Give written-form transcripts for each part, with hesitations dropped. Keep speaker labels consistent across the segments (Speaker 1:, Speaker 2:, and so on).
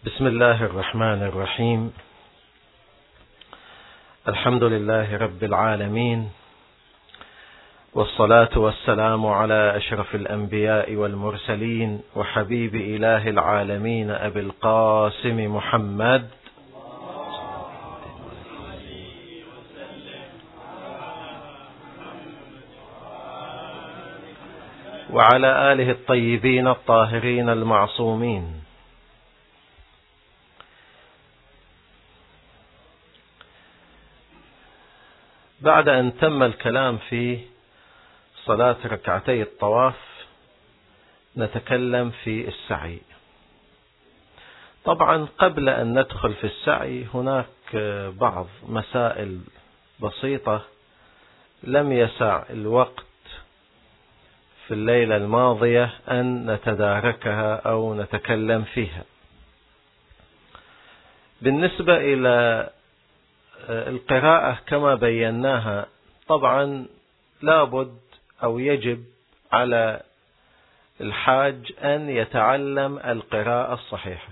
Speaker 1: بسم الله الرحمن الرحيم. الحمد لله رب العالمين، والصلاة والسلام على أشرف الأنبياء والمرسلين وحبيب إله العالمين أبي القاسم محمد وعلى آله الطيبين الطاهرين المعصومين. بعد أن تم الكلام في صلاة ركعتي الطواف نتكلم في السعي. طبعا قبل أن ندخل في السعي هناك بعض مسائل بسيطة لم يسع الوقت في الليلة الماضية أن نتداركها أو نتكلم فيها. بالنسبة إلى القراءة كما بيناها، طبعا لابد أو يجب على الحاج أن يتعلم القراءة الصحيحة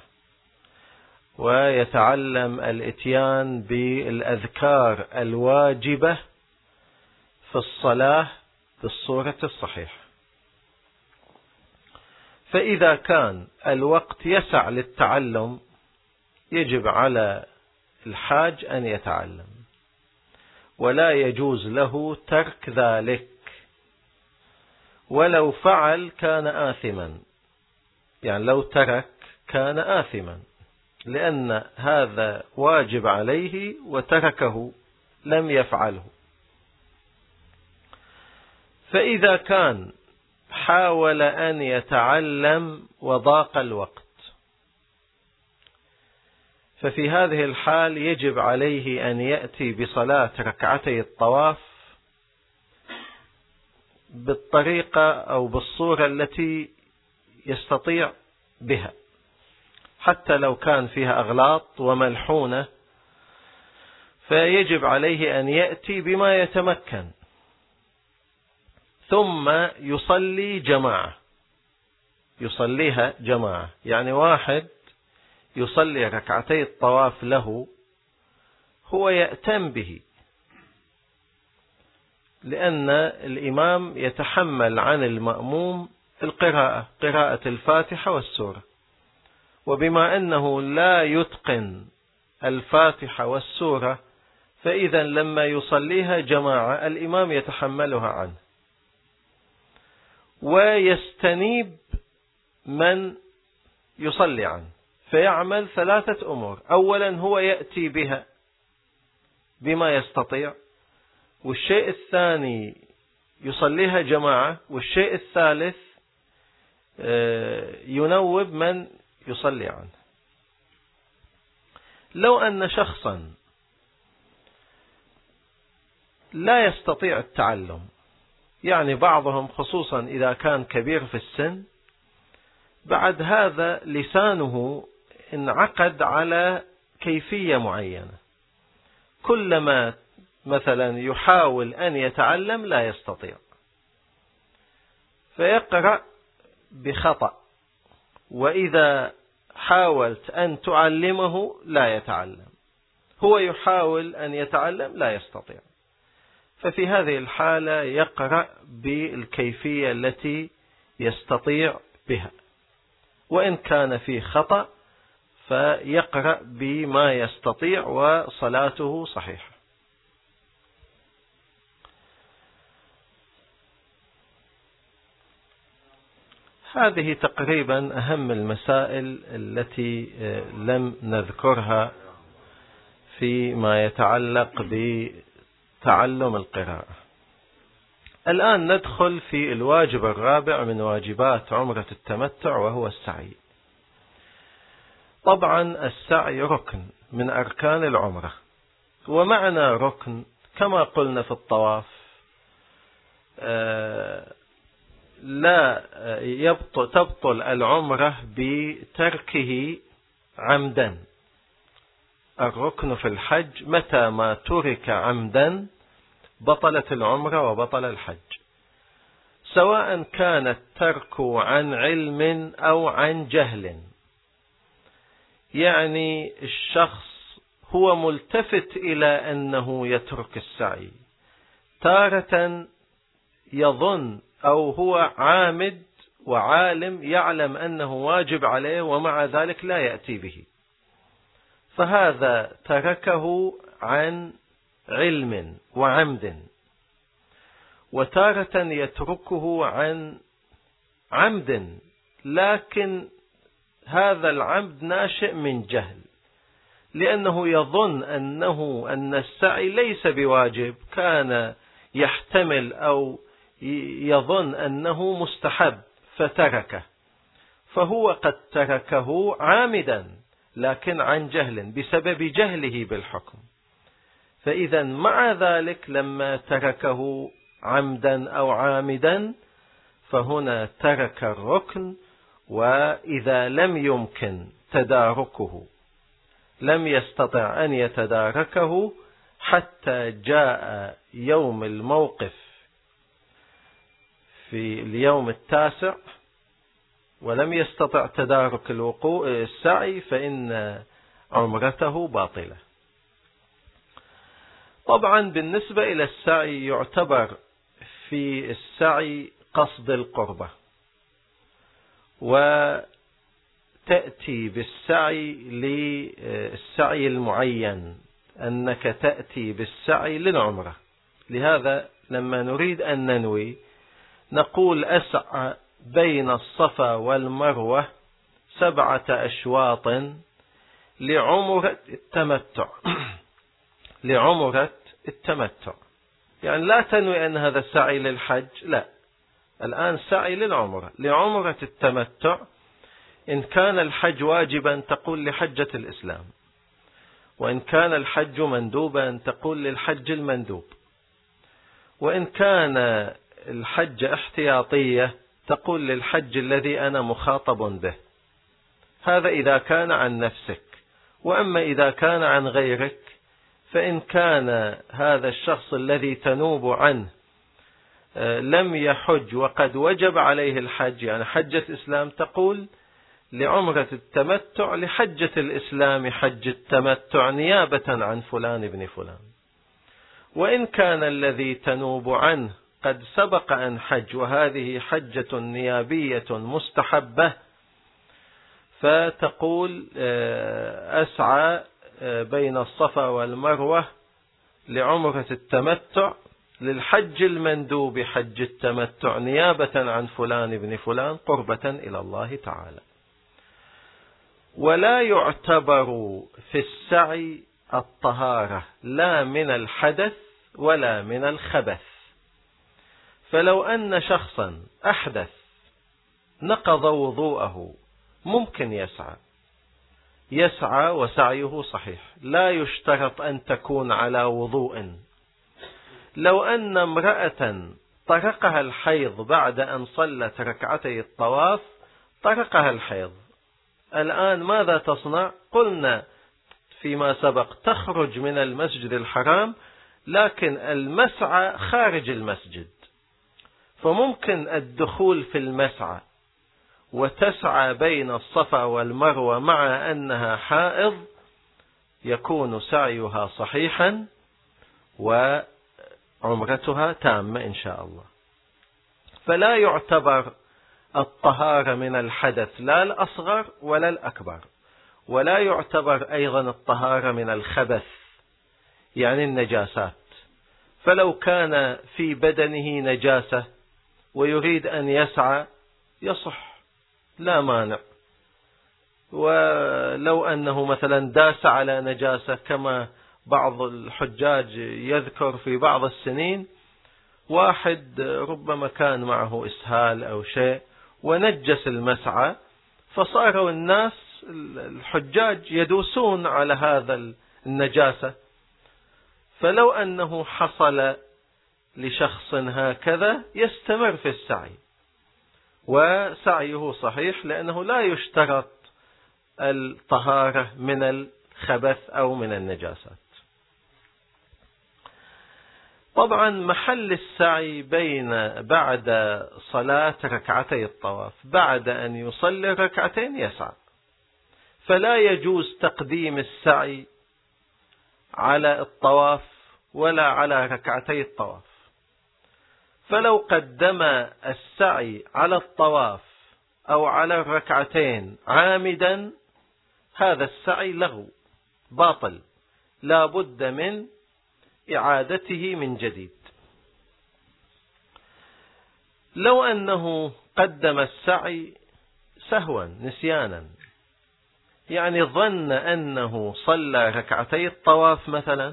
Speaker 1: ويتعلم الإتيان بالأذكار الواجبة في الصلاة بالصورة الصحيحة. فإذا كان الوقت يسع للتعلم يجب على الحاج أن يتعلم، ولا يجوز له ترك ذلك، ولو فعل كان آثما، يعني لو ترك كان آثما، لأن هذا واجب عليه وتركه لم يفعله. فإذا كان حاول أن يتعلم وضاق الوقت، ففي هذه الحال يجب عليه أن يأتي بصلاة ركعتي الطواف بالطريقة أو بالصورة التي يستطيع بها، حتى لو كان فيها أغلاط وملحونة، فيجب عليه أن يأتي بما يتمكن، ثم يصلي جماعة، يصليها جماعة، يعني واحد يصلي ركعتي الطواف له هو يأتم به، لأن الإمام يتحمل عن المأموم القراءة، قراءة الفاتحة والسورة، وبما أنه لا يتقن الفاتحة والسورة فإذا لما يصليها جماعة الإمام يتحملها عنه، ويستنيب من يصلي عنه، فيعمل ثلاثة أمور. أولا هو يأتي بها بما يستطيع، والشيء الثاني يصليها جماعة، والشيء الثالث ينوب من يصلي عنه. لو أن شخصا لا يستطيع التعلم، يعني بعضهم خصوصا إذا كان كبير في السن، بعد هذا لسانه انعقد على كيفية معينة، كلما مثلا يحاول أن يتعلم لا يستطيع، فيقرأ بخطأ، وإذا حاولت أن تعلمه لا يتعلم، هو يحاول أن يتعلم لا يستطيع. ففي هذه الحالة يقرأ بالكيفية التي يستطيع بها، وإن كان في خطأ فيقرأ بما يستطيع وصلاته صحيحة. هذه تقريبا أهم المسائل التي لم نذكرها فيما يتعلق بتعلم القراءة. الآن ندخل في الواجب الرابع من واجبات عمرة التمتع، وهو السعي. طبعا السعي ركن من أركان العمرة، ومعنى ركن كما قلنا في الطواف لا تبطل العمرة بتركه عمدا. الركن في الحج متى ما ترك عمدا بطلت العمرة وبطل الحج، سواء كان الترك عن علم أو عن جهل. يعني الشخص هو ملتفت إلى أنه يترك السعي، تارة يظن أو هو عامد وعالم يعلم أنه واجب عليه ومع ذلك لا يأتي به، فهذا تركه عن علم وعمد. وتارة يتركه عن عمد، لكن هذا العمد ناشئ من جهل، لأنه يظن أن السعي ليس بواجب، كان يحتمل أو يظن أنه مستحب فتركه، فهو قد تركه عامدا لكن عن جهل بسبب جهله بالحكم. فإذا مع ذلك لما تركه عمدا أو عامدا فهنا ترك الركن، وإذا لم يمكن تداركه لم يستطع أن يتداركه حتى جاء يوم الموقف في اليوم التاسع ولم يستطع تدارك السعي، فإن عمرته باطلة. طبعا بالنسبة إلى السعي يعتبر في السعي قصد القربة، وتأتي بالسعي للسعي المعين، أنك تأتي بالسعي للعمرة. لهذا لما نريد أن ننوي نقول أسعى بين الصفا والمروة 7 أشواط لعمرة التمتع. لعمرة التمتع يعني لا تنوي أن هذا السعي للحج، لا، الآن سعي للعمرة. لعمرة التمتع إن كان الحج واجبا تقول لحجة الإسلام، وإن كان الحج مندوبا تقول للحج المندوب، وإن كان الحج احتياطية تقول للحج الذي أنا مخاطب به. هذا إذا كان عن نفسك. وأما إذا كان عن غيرك، فإن كان هذا الشخص الذي تنوب عنه لم يحج وقد وجب عليه الحج، يعني حجة الإسلام، تقول لعمرة التمتع لحجة الإسلام حج التمتع نيابة عن فلان ابن فلان. وإن كان الذي تنوب عنه قد سبق أن حج وهذه حجة نيابية مستحبة، فتقول أسعى بين الصفا والمروة لعمرة التمتع للحج المندوب حج التمتع نيابة عن فلان ابن فلان قربة إلى الله تعالى. ولا يعتبر في السعي الطهارة لا من الحدث ولا من الخبث. فلو أن شخصا أحدث نقض وضوءه ممكن يسعى وسعيه صحيح، لا يشترط أن تكون على وضوء. لو أن امرأة طرقها الحيض بعد أن صلت ركعتي الطواف، طرقها الحيض، الآن ماذا تصنع؟ قلنا فيما سبق تخرج من المسجد الحرام، لكن المسعى خارج المسجد، فممكن الدخول في المسعى وتسعى بين الصفا والمروة مع أنها حائض، يكون سعيها صحيحا وعمرتها تامة إن شاء الله. فلا يعتبر الطهارة من الحدث لا الأصغر ولا الأكبر، ولا يعتبر أيضا الطهارة من الخبث يعني النجاسات. فلو كان في بدنه نجاسة ويريد أن يسعى يصح، لا مانع. ولو أنه مثلا داس على نجاسة، كما بعض الحجاج يذكر في بعض السنين، واحد ربما كان معه إسهال أو شيء ونجس المسعى، فصاروا الناس الحجاج يدوسون على هذا النجاسة، فلو أنه حصل لشخص هكذا يستمر في السعي وسعيه صحيح، لأنه لا يشترط الطهارة من الخبث أو من النجاسات. طبعا محل السعي بعد صلاة ركعتي الطواف، بعد أن يصلي ركعتين يسعى، فلا يجوز تقديم السعي على الطواف ولا على ركعتي الطواف. فلو قدم السعي على الطواف أو على الركعتين عامدا، هذا السعي لغو باطل، لا بد من إعادته من جديد. لو أنه قدم السعي سهوا نسيانا، يعني ظن أنه صلى ركعتي الطواف مثلا،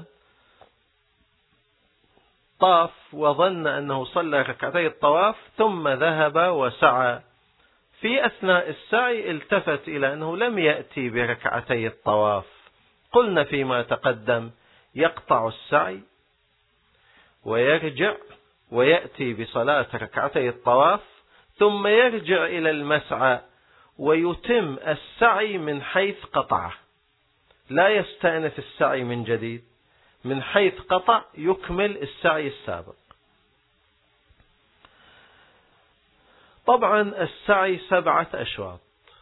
Speaker 1: طاف وظن أنه صلى ركعتي الطواف ثم ذهب وسعى، في أثناء السعي التفت إلى أنه لم يأتي بركعتي الطواف، قلنا فيما تقدم يقطع السعي ويرجع ويأتي بصلاة ركعتي الطواف، ثم يرجع إلى المسعى ويتم السعي من حيث قطعه، لا يستأنف السعي من جديد، من حيث قطع يكمل السعي السابق. طبعا السعي 7 أشواط،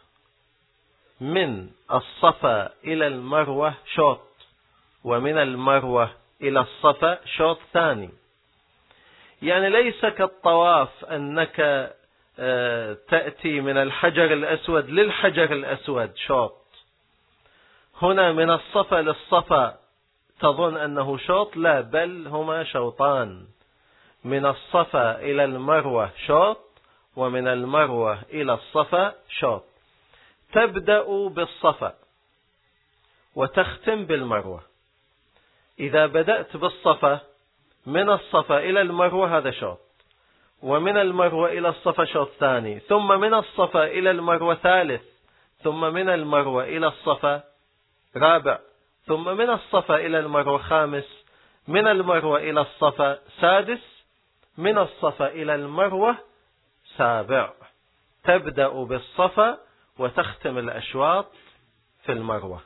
Speaker 1: من الصفا إلى المروة شوط، ومن المروة إلى الصفا شوط ثاني. يعني ليس كالطواف أنك تأتي من الحجر الأسود للحجر الأسود شوط، هنا من الصفا للصفا تظن أنه شوط، لا، بل هما شوطان، من الصفا إلى المروة شوط، ومن المروة إلى الصفا شوط. تبدأ بالصفا وتختم بالمروة. إذا بدأت بالصفا من الصفا إلى المروة هذا شوط، ومن المروة إلى الصفا شوط ثاني، ثم من الصفا إلى المروة ثالث، ثم من المروة إلى الصفا رابع، ثم من الصفا إلى المروة خامس، من المروة إلى الصفا سادس، من الصفا إلى المروة سابع. تبدأ بالصفا وتختم الأشواط في المروة.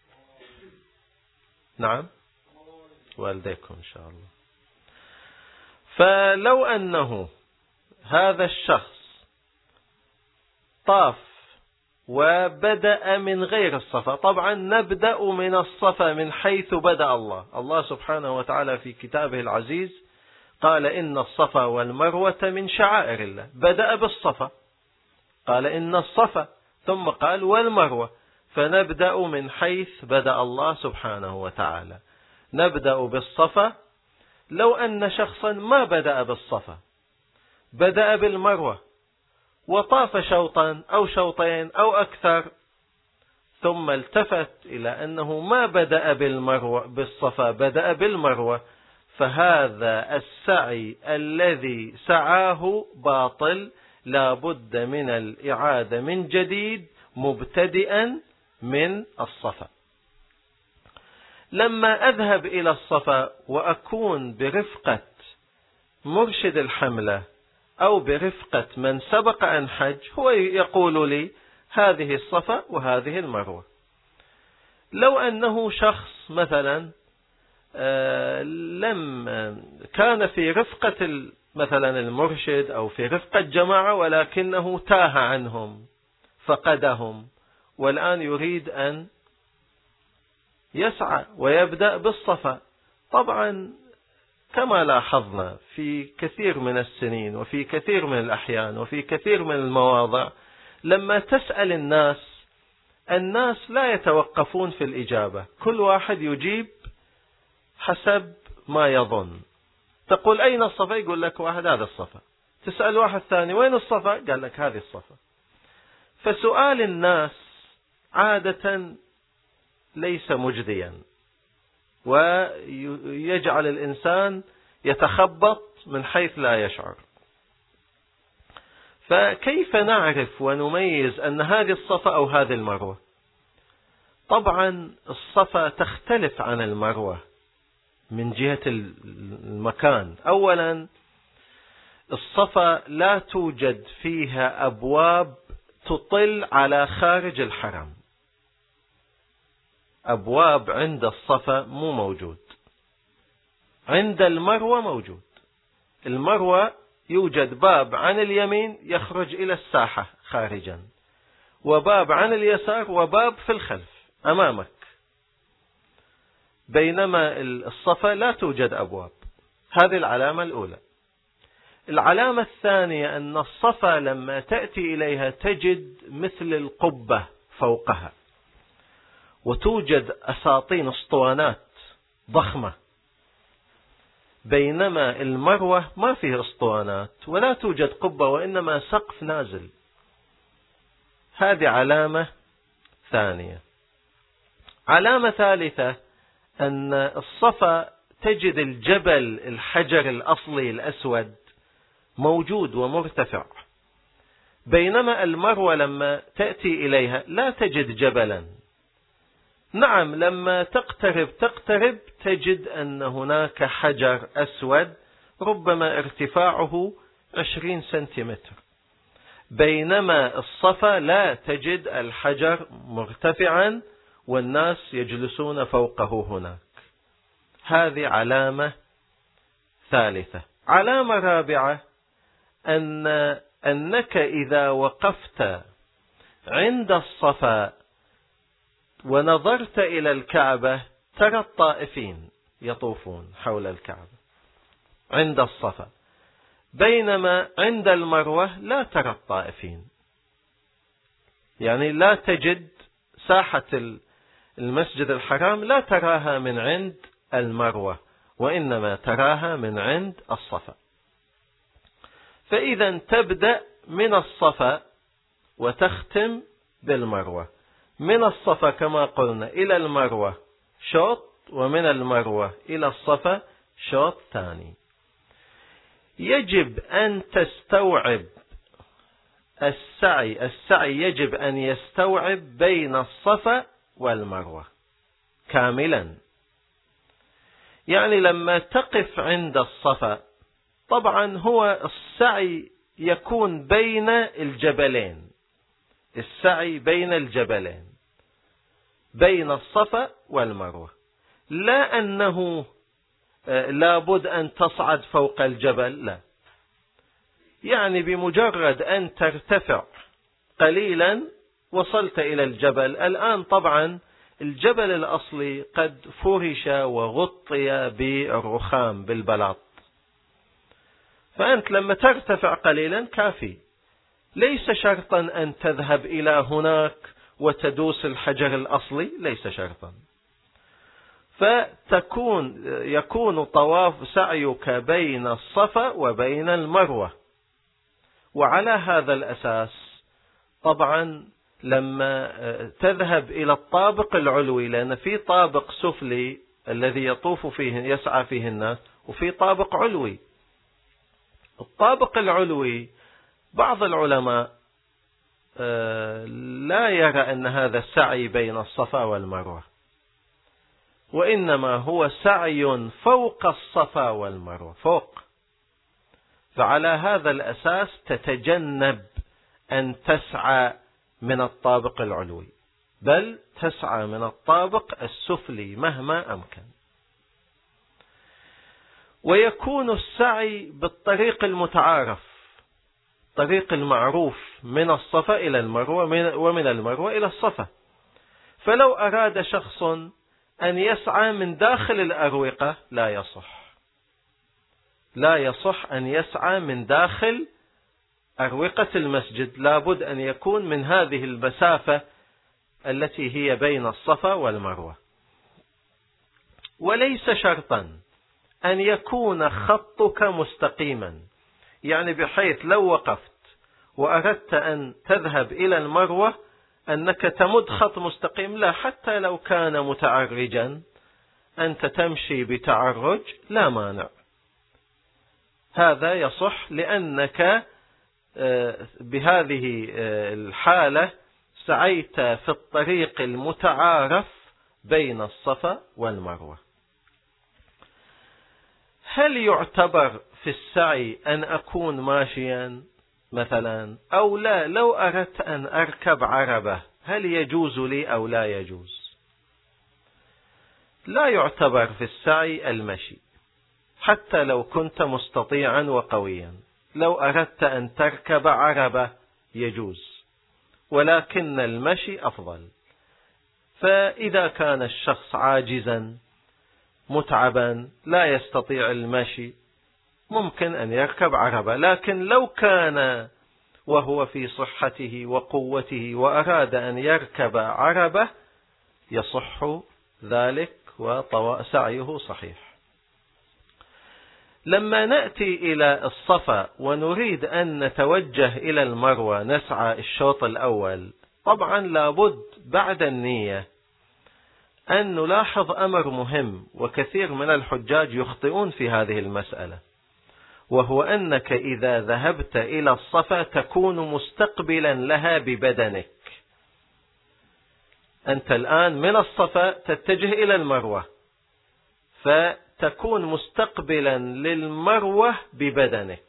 Speaker 1: نعم، والديكم إن شاء الله. فلو أنه هذا الشخص طاف وبدأ من غير الصفا، طبعا نبدأ من الصفا من حيث بدأ الله سبحانه وتعالى في كتابه العزيز قال إن الصفا والمروة من شعائر الله، بدأ بالصفا، قال إن الصفا، ثم قال والمروة، فنبدأ من حيث بدأ الله سبحانه وتعالى، نبدأ بالصفا. لو أن شخصا ما بدأ بالصفا، بدأ بالمروة وطاف شوطا أو شوطين أو أكثر، ثم التفت إلى أنه ما بدأ بالصفا، بدأ بالمروة، فهذا السعي الذي سعاه باطل، لا بد من الإعادة من جديد مبتدئا من الصفا. لما أذهب إلى الصفا وأكون برفقة مرشد الحملة أو برفقة من سبق أن حج، هو يقول لي هذه الصفا وهذه المروة. لو أنه شخص مثلا لم كان في رفقة مثلا المرشد أو في رفقة جماعة، ولكنه تاه عنهم فقدهم، والآن يريد أن يسعى ويبدأ بالصفا، طبعا كما لاحظنا في كثير من السنين وفي كثير من الأحيان وفي كثير من المواضع، لما تسأل الناس لا يتوقفون في الإجابة، كل واحد يجيب حسب ما يظن. تقول أين الصفا؟ يقول لك واحد هذا الصفا. تسأل واحد ثاني وين الصفا؟ قال لك هذه الصفا. فسؤال الناس عادة ليس مجديا، ويجعل الإنسان يتخبط من حيث لا يشعر. فكيف نعرف ونميز أن هذه الصفا أو هذه المروة؟ طبعا الصفا تختلف عن المروة من جهة المكان. أولا الصفا لا توجد فيها أبواب تطل على خارج الحرم، أبواب عند الصفا مو موجود، عند المروة موجود. المروة يوجد باب عن اليمين يخرج إلى الساحة خارجا، وباب عن اليسار وباب في الخلف أمامك، بينما الصفا لا توجد أبواب. هذه العلامة الأولى. العلامة الثانية أن الصفا لما تأتي إليها تجد مثل القبة فوقها، وتوجد أساطين اسطوانات ضخمة، بينما المروة ما فيه اسطوانات ولا توجد قبة وإنما سقف نازل. هذه علامة ثانية. علامة ثالثة أن الصفا تجد الجبل الحجر الأصلي الأسود موجود ومرتفع، بينما المروة لما تأتي إليها لا تجد جبلا. نعم، لما تقترب تجد أن هناك حجر أسود ربما ارتفاعه 20 سنتيمتر، بينما الصفا لا تجد الحجر مرتفعا والناس يجلسون فوقه هناك. هذه علامة ثالثة. علامة رابعة أنك إذا وقفت عند الصفا ونظرت إلى الكعبة ترى الطائفين يطوفون حول الكعبة عند الصفا، بينما عند المروة لا ترى الطائفين. يعني لا تجد ساحة المسجد الحرام لا تراها من عند المروة، وإنما تراها من عند الصفا. فإذا تبدأ من الصفا وتختم بالمروة. من الصفا كما قلنا إلى المروة شوط، ومن المروة إلى الصفا شوط ثاني. يجب أن تستوعب السعي يجب أن يستوعب بين الصفا والمروة كاملا. يعني لما تقف عند الصفا طبعا هو السعي يكون بين الجبلين، السعي بين الجبلين بين الصفا والمروة، لا أنه لابد أن تصعد فوق الجبل، لا. يعني بمجرد أن ترتفع قليلا وصلت إلى الجبل. الآن طبعا الجبل الأصلي قد فرش وغطي بالرخام بالبلاط، فأنت لما ترتفع قليلا كافي، ليس شرطا أن تذهب إلى هناك وتدوس الحجر الأصلي، ليس شرطا. يكون طواف سعيك بين الصفا وبين المروة. وعلى هذا الأساس طبعا لما تذهب إلى الطابق العلوي، لأن في طابق سفلي الذي يطوف فيه يسعى فيه الناس، وفي طابق علوي. الطابق العلوي بعض العلماء لا يرى أن هذا السعي بين الصفا والمروة، وإنما هو سعي فوق الصفا والمروة فوق. فعلى هذا الأساس تتجنب أن تسعى من الطابق العلوي، بل تسعى من الطابق السفلي مهما أمكن. ويكون السعي بالطريق المتعارف، طريق المعروف، من الصفا إلى المروة ومن المروة إلى الصفا. فلو أراد شخص أن يسعى من داخل الأروقة لا يصح أن يسعى من داخل أروقة المسجد، لابد أن يكون من هذه المسافة التي هي بين الصفا والمروة. وليس شرطا أن يكون خطك مستقيما، يعني بحيث لو وقفت وأردت أن تذهب إلى المروة أنك تمد خط مستقيم، لا، حتى لو كان متعرجا أنت تمشي بتعرج لا مانع، هذا يصح، لأنك بهذه الحالة سعيت في الطريق المتعارف بين الصفا والمروة. هل يعتبر في السعي أن أكون ماشيا مثلا أو لا؟ لو أردت أن أركب عربة هل يجوز لي أو لا يجوز؟ لا يعتبر في السعي المشي حتى لو كنت مستطيعا وقويا. لو أردت أن تركب عربة يجوز، ولكن المشي أفضل. فإذا كان الشخص عاجزا متعبا لا يستطيع المشي ممكن أن يركب عربة، لكن لو كان وهو في صحته وقوته وأراد أن يركب عربة يصح ذلك وسعيه صحيح. لما نأتي إلى الصفا ونريد أن نتوجه إلى المروة نسعى الشوط الأول، طبعا لابد بعد النية أن نلاحظ أمر مهم، وكثير من الحجاج يخطئون في هذه المسألة، وهو أنك إذا ذهبت إلى الصفا تكون مستقبلا لها ببدنك. أنت الآن من الصفا تتجه إلى المروة، فتكون مستقبلا للمروة ببدنك،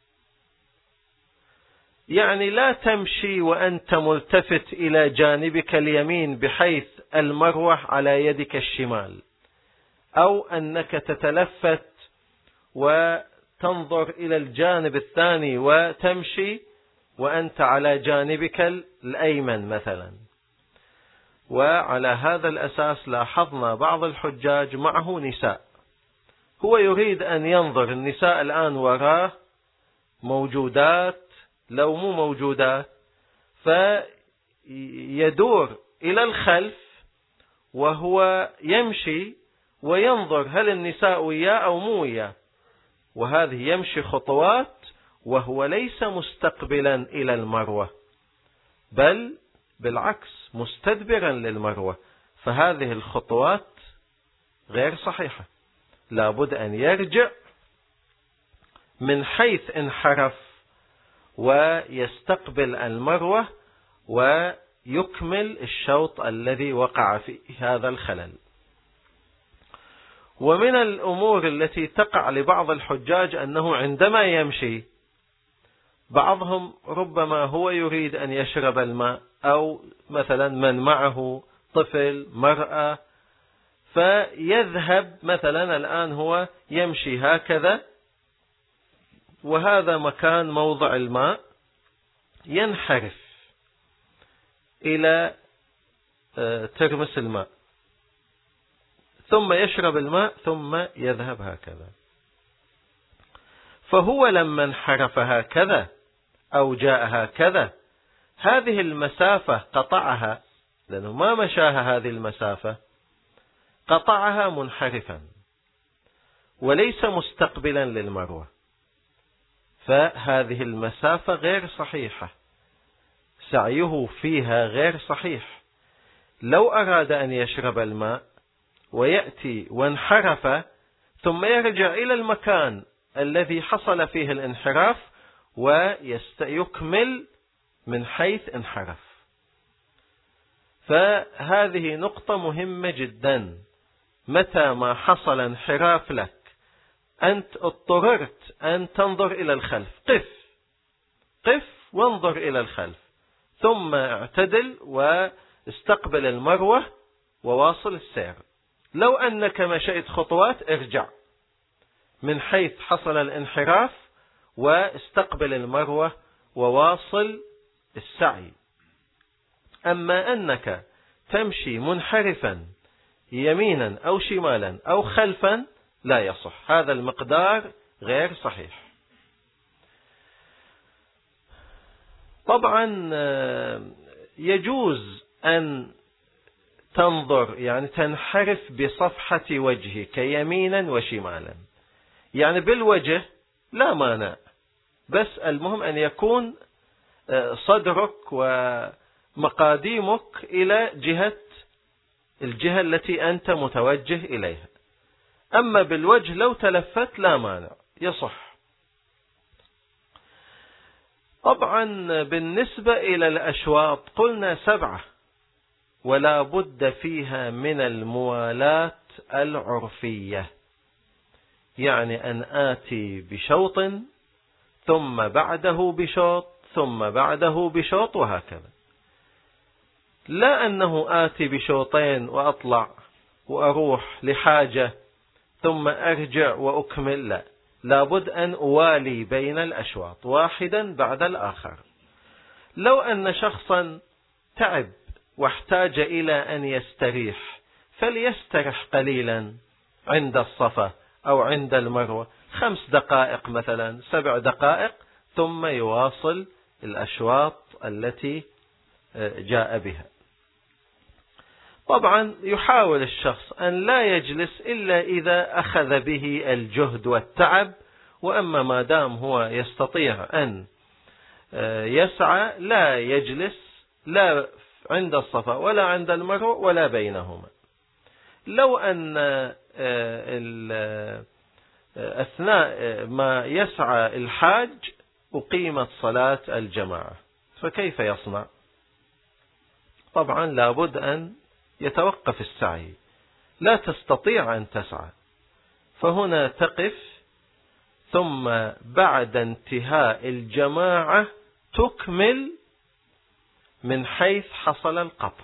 Speaker 1: يعني لا تمشي وأنت ملتفت إلى جانبك اليمين بحيث المروة على يدك الشمال، أو أنك تتلفت وتنظر إلى الجانب الثاني وتمشي وأنت على جانبك الأيمن مثلا. وعلى هذا الأساس لاحظنا بعض الحجاج معه نساء، هو يريد أن ينظر النساء الآن وراه موجودات لو مو موجودات، فيدور إلى الخلف وهو يمشي وينظر هل النساء وياه أو مو وياه، وهذه يمشي خطوات وهو ليس مستقبلا إلى المروة بل بالعكس مستدبرا للمروة، فهذه الخطوات غير صحيحة. لابد أن يرجع من حيث انحرف ويستقبل المروة ويكمل الشوط الذي وقع فيه هذا الخلل. ومن الأمور التي تقع لبعض الحجاج أنه عندما يمشي بعضهم ربما هو يريد أن يشرب الماء، أو مثلا من معه طفل مرأة، فيذهب مثلا الآن هو يمشي هكذا وهذا مكان موضع الماء، ينحرف إلى ترمس الماء ثم يشرب الماء ثم يذهب هكذا. فهو لما انحرف هكذا أو جاء هكذا هذه المسافة قطعها، لأنه ما مشاها هذه المسافة، قطعها منحرفا وليس مستقبلا للمروة، فهذه المسافة غير صحيحة، سعيه فيها غير صحيح. لو أراد أن يشرب الماء ويأتي وانحرف ثم يرجع إلى المكان الذي حصل فيه الانحراف ويكمل من حيث انحرف. فهذه نقطة مهمة جدا، متى ما حصل انحراف لك أنت اضطررت أن تنظر إلى الخلف، قف وانظر إلى الخلف ثم اعتدل واستقبل المروة وواصل السير. لو أنك مشيت خطوات ارجع من حيث حصل الانحراف واستقبل المروة وواصل السعي. أما أنك تمشي منحرفا يمينا أو شمالا أو خلفا لا يصح، هذا المقدار غير صحيح. طبعا يجوز أن تنظر يعني تنحرف بصفحة وجهك يمينا وشمالا، يعني بالوجه لا مانع، بس المهم أن يكون صدرك ومقاديمك إلى الجهة التي أنت متوجه إليها. أما بالوجه لو تلفت لا مانع يصح. طبعا بالنسبة إلى الأشواط قلنا 7 ولا بد فيها من الموالاة العرفية، يعني أن آتي بشوط ثم بعده بشوط ثم بعده بشوط وهكذا، لا أنه آتي بشوطين وأطلع وأروح لحاجة ثم أرجع وأكمل، لا، لابد أن أوالي بين الأشواط واحدا بعد الآخر. لو أن شخصا تعب واحتاج إلى أن يستريح فليسترح قليلا عند الصفا أو عند المروة 5 دقائق مثلا 7 دقائق ثم يواصل الأشواط التي جاء بها. طبعا يحاول الشخص أن لا يجلس إلا إذا أخذ به الجهد والتعب، وأما ما دام هو يستطيع أن يسعى لا يجلس لا عند الصفا ولا عند المروة ولا بينهما. لو أن أثناء ما يسعى الحاج أقيمت صلاة الجماعة فكيف يصنع؟ طبعا لابد أن يتوقف السعي، لا تستطيع أن تسعى، فهنا تقف ثم بعد انتهاء الجماعة تكمل من حيث حصل القطع.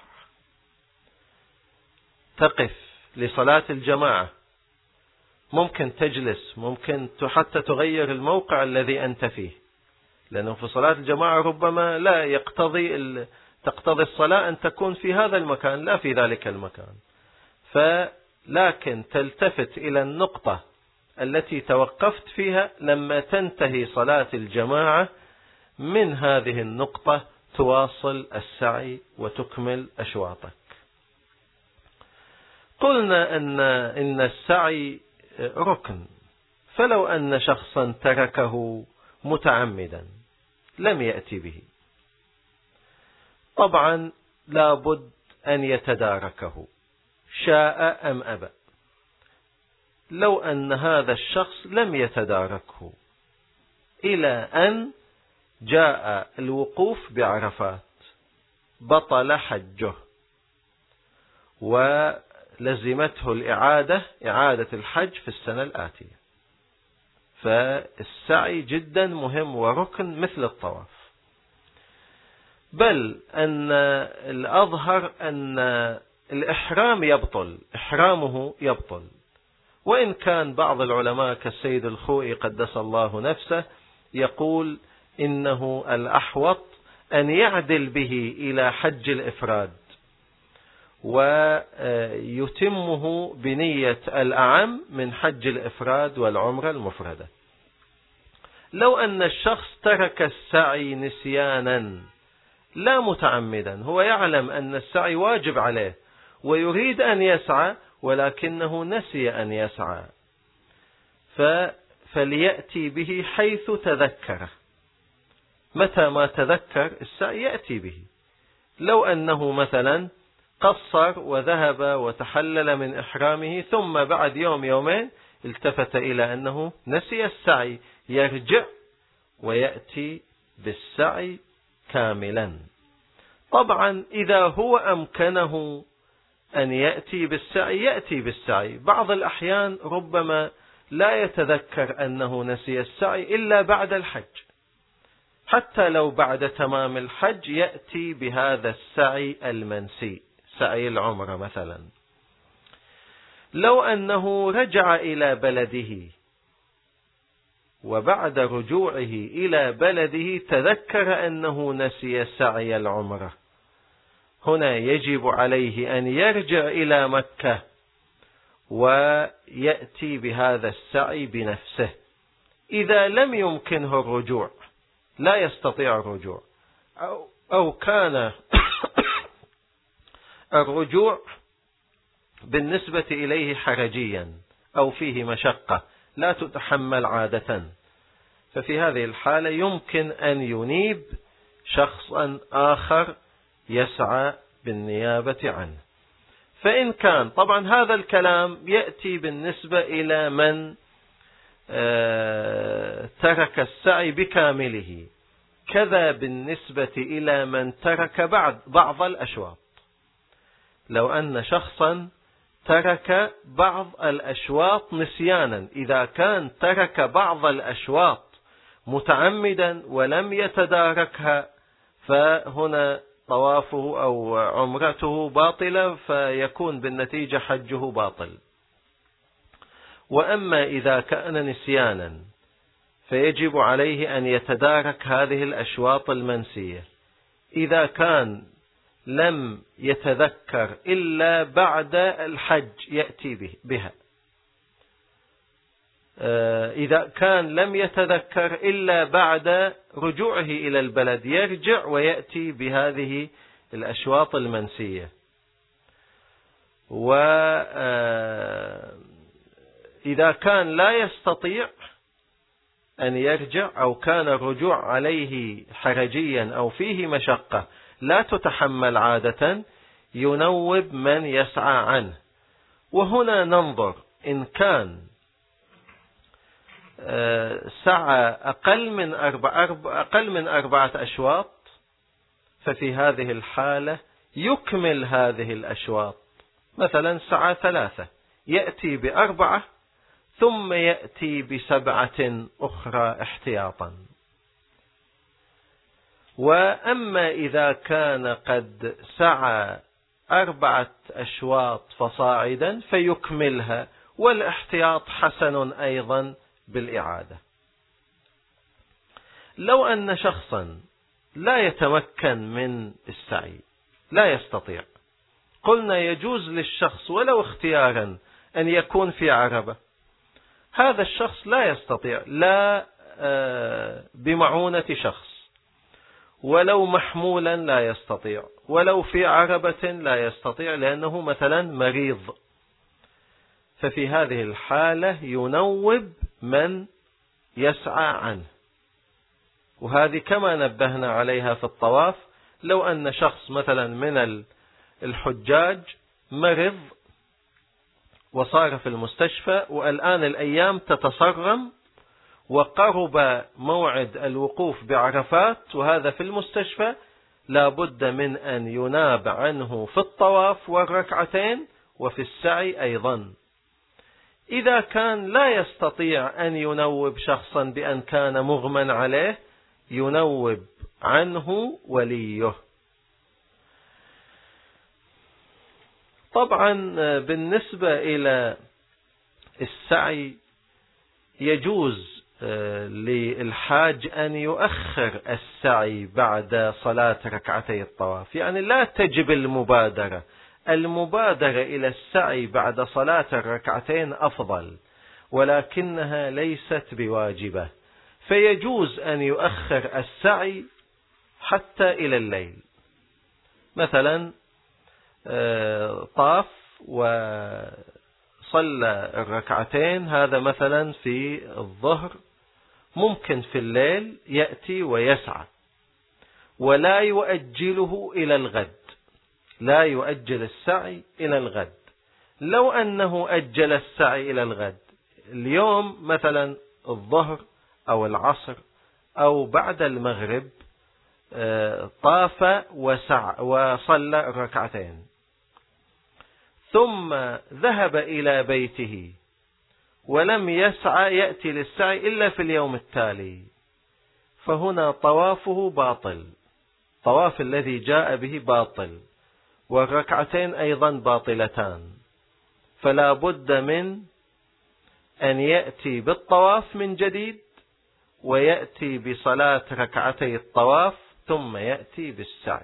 Speaker 1: تقف لصلاة الجماعة، ممكن تجلس، ممكن حتى تغير الموقع الذي أنت فيه، لأنه في صلاة الجماعة ربما لا تقتضي الصلاة أن تكون في هذا المكان لا في ذلك المكان، لكن تلتفت إلى النقطة التي توقفت فيها لما تنتهي صلاة الجماعة، من هذه النقطة تواصل السعي وتكمل أشواطك. قلنا إن السعي ركن، فلو أن شخصا تركه متعمدا لم يأتي به، طبعا لابد أن يتداركه شاء أم أبى. لو أن هذا الشخص لم يتداركه إلى أن جاء الوقوف بعرفات بطل حجه ولزمته إعادة الحج في السنة الآتية، فالسعي جدا مهم وركن مثل الطواف. بل أن الأظهر أن الإحرام يبطل، إحرامه يبطل، وإن كان بعض العلماء كالسيد الخوئي قدس الله نفسه يقول إنه الأحوط أن يعدل به إلى حج الإفراد ويتمه بنية الأعم من حج الإفراد والعمرة المفردة. لو أن الشخص ترك السعي نسيانا لا متعمدا، هو يعلم أن السعي واجب عليه ويريد أن يسعى ولكنه نسي أن يسعى، فليأتي به حيث تذكره، متى ما تذكر السعي يأتي به. لو أنه مثلا قصر وذهب وتحلل من إحرامه ثم بعد يوم يومين التفت إلى أنه نسي السعي، يرجع ويأتي بالسعي كاملا. طبعا إذا هو أمكنه أن يأتي بالسعي يأتي بالسعي، بعض الأحيان ربما لا يتذكر أنه نسي السعي إلا بعد الحج، حتى لو بعد تمام الحج يأتي بهذا السعي المنسي، سعي العمرة مثلا. لو أنه رجع إلى بلده وبعد رجوعه إلى بلده تذكر أنه نسي سعي العمرة، هنا يجب عليه أن يرجع إلى مكة ويأتي بهذا السعي بنفسه. إذا لم يمكنه الرجوع، لا يستطيع الرجوع، أو كان الرجوع بالنسبة إليه حرجيا أو فيه مشقة لا تتحمل عادة، ففي هذه الحالة يمكن أن ينيب شخصا آخر يسعى بالنيابة عنه. فإن كان، طبعا هذا الكلام يأتي بالنسبة إلى من ترك السعي بكامله، كذا بالنسبة إلى من ترك بعض الأشواط. لو أن شخصا ترك بعض الأشواط نسيانا، إذا كان ترك بعض الأشواط متعمدا ولم يتداركها فهنا طوافه أو عمرته باطلة، فيكون بالنتيجة حجه باطل. وأما إذا كان نسيانا فيجب عليه أن يتدارك هذه الأشواط المنسية. إذا كان لم يتذكر إلا بعد الحج يأتي بها. إذا كان لم يتذكر إلا بعد رجوعه إلى البلد يرجع ويأتي بهذه الأشواط المنسية. وإذا كان لا يستطيع أن يرجع أو كان الرجوع عليه حرجيا أو فيه مشقة لا تتحمل عادة، ينوب من يسعى عنه. وهنا ننظر إن كان سعى أقل من 4 أشواط، ففي هذه الحالة يكمل هذه الأشواط. مثلا سعى 3 يأتي ب4 ثم يأتي ب7 أخرى احتياطا. وأما إذا كان قد سعى 4 أشواط فصاعدا فيكملها، والاحتياط حسن أيضا بالإعادة. لو أن شخصا لا يتمكن من السعي، لا يستطيع، قلنا يجوز للشخص ولو اختيارا أن يكون في عربة. هذا الشخص لا يستطيع، لا بمعونة شخص، ولو محمولا لا يستطيع، ولو في عربة لا يستطيع لأنه مثلا مريض. ففي هذه الحالة ينوب من يسعى عنه. وهذه كما نبهنا عليها في الطواف، لو أن شخص مثلا من الحجاج مرض وصار في المستشفى، والآن الأيام تتصرم وقرب موعد الوقوف بعرفات وهذا في المستشفى، لا بد من أن يناب عنه في الطواف والركعتين وفي السعي أيضا. إذا كان لا يستطيع أن ينوب شخصا بأن كان مغمى عليه، ينوب عنه وليه. طبعا بالنسبة إلى السعي يجوز للحاج أن يؤخر السعي بعد صلاة ركعتي الطواف، يعني لا تجب المبادرة. المبادرة إلى السعي بعد صلاة الركعتين أفضل، ولكنها ليست بواجبة، فيجوز أن يؤخر السعي حتى إلى الليل. مثلا طاف وصلى الركعتين، هذا مثلا في الظهر، ممكن في الليل يأتي ويسعى ولا يؤجله إلى الغد، لا يؤجل السعي إلى الغد. لو أنه أجل السعي إلى الغد، اليوم مثلا الظهر أو العصر أو بعد المغرب طاف وصلى الركعتين، ثم ذهب إلى بيته ولم يسعى يأتي للسعي إلا في اليوم التالي، فهنا طوافه باطل، طواف الذي جاء به باطل، والركعتين أيضا باطلتان. فلا بد من أن يأتي بالطواف من جديد، ويأتي بصلاة ركعتي الطواف، ثم يأتي بالسعي.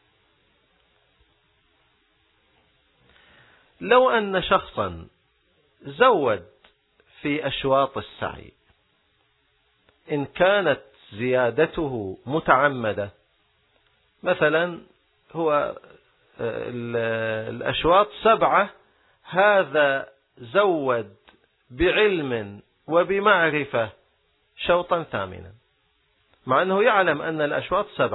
Speaker 1: لو أن شخصا زود في أشواط السعي، إن كانت زيادته متعمدة، مثلا هو الأشواط 7، هذا زود بعلم وبمعرفة شوطا ثامنا، مع أنه يعلم أن الأشواط 7،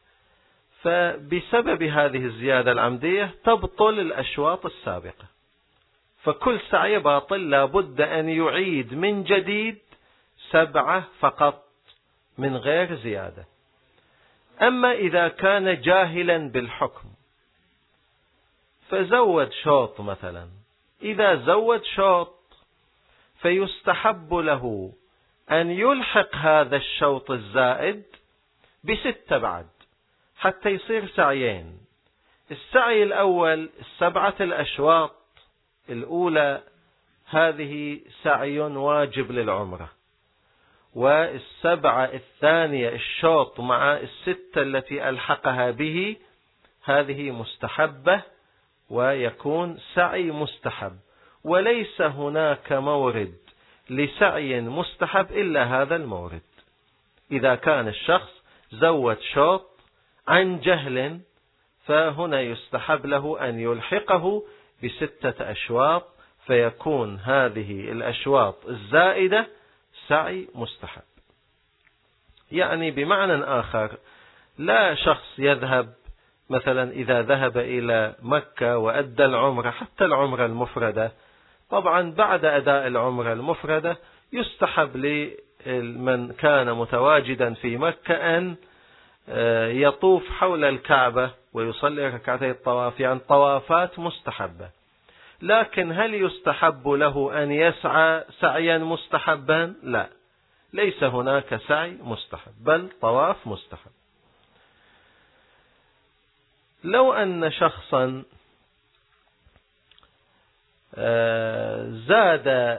Speaker 1: فبسبب هذه الزيادة العمدية تبطل الأشواط السابقة، فكل سعي باطل، لا بد أن يعيد من جديد 7 فقط من غير زيادة. أما إذا كان جاهلا بالحكم فزود شوط مثلا، إذا زود شوط فيستحب له أن يلحق هذا الشوط الزائد ب6 بعد، حتى يصير سعيين. السعي الأول 7 الأشواط الأولى، هذه سعي واجب للعمرة، وال7 الثانية الشوط مع ال6 التي ألحقها به، هذه مستحبة ويكون سعي مستحب، وليس هناك مورد لسعي مستحب إلا هذا المورد. إذا كان الشخص زود شوط عن جهل فهنا يستحب له أن يلحقه ب6 أشواط، فيكون هذه الأشواط الزائدة سعي مستحب. يعني بمعنى آخر، لا شخص يذهب مثلا إذا ذهب إلى مكة وأدى العمرة حتى العمرة المفردة، طبعا بعد أداء العمرة المفردة يستحب لمن كان متواجدا في مكة أن يطوف حول الكعبة ويصلي ركعتي الطواف، يعني طوافات مستحبة. لكن هل يستحب له أن يسعى سعيا مستحبا؟ لا، ليس هناك سعي مستحب، بل طواف مستحب. لو أن شخصا زاد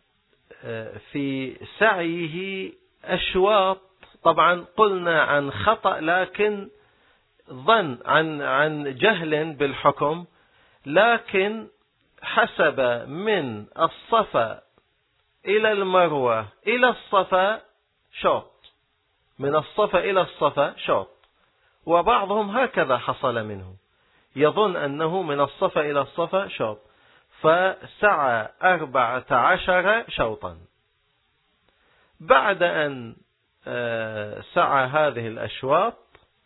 Speaker 1: في سعيه أشواط، طبعا قلنا عن خطأ لكن ظن عن جهل بالحكم، لكن حسب من الصفا إلى المروة إلى الصفا شوط، من الصفا إلى الصفا شوط، وبعضهم هكذا حصل منه، يظن أنه من الصفا إلى الصفا شوط، فسعى 14 شوطا. بعد أن سعى هذه الأشواط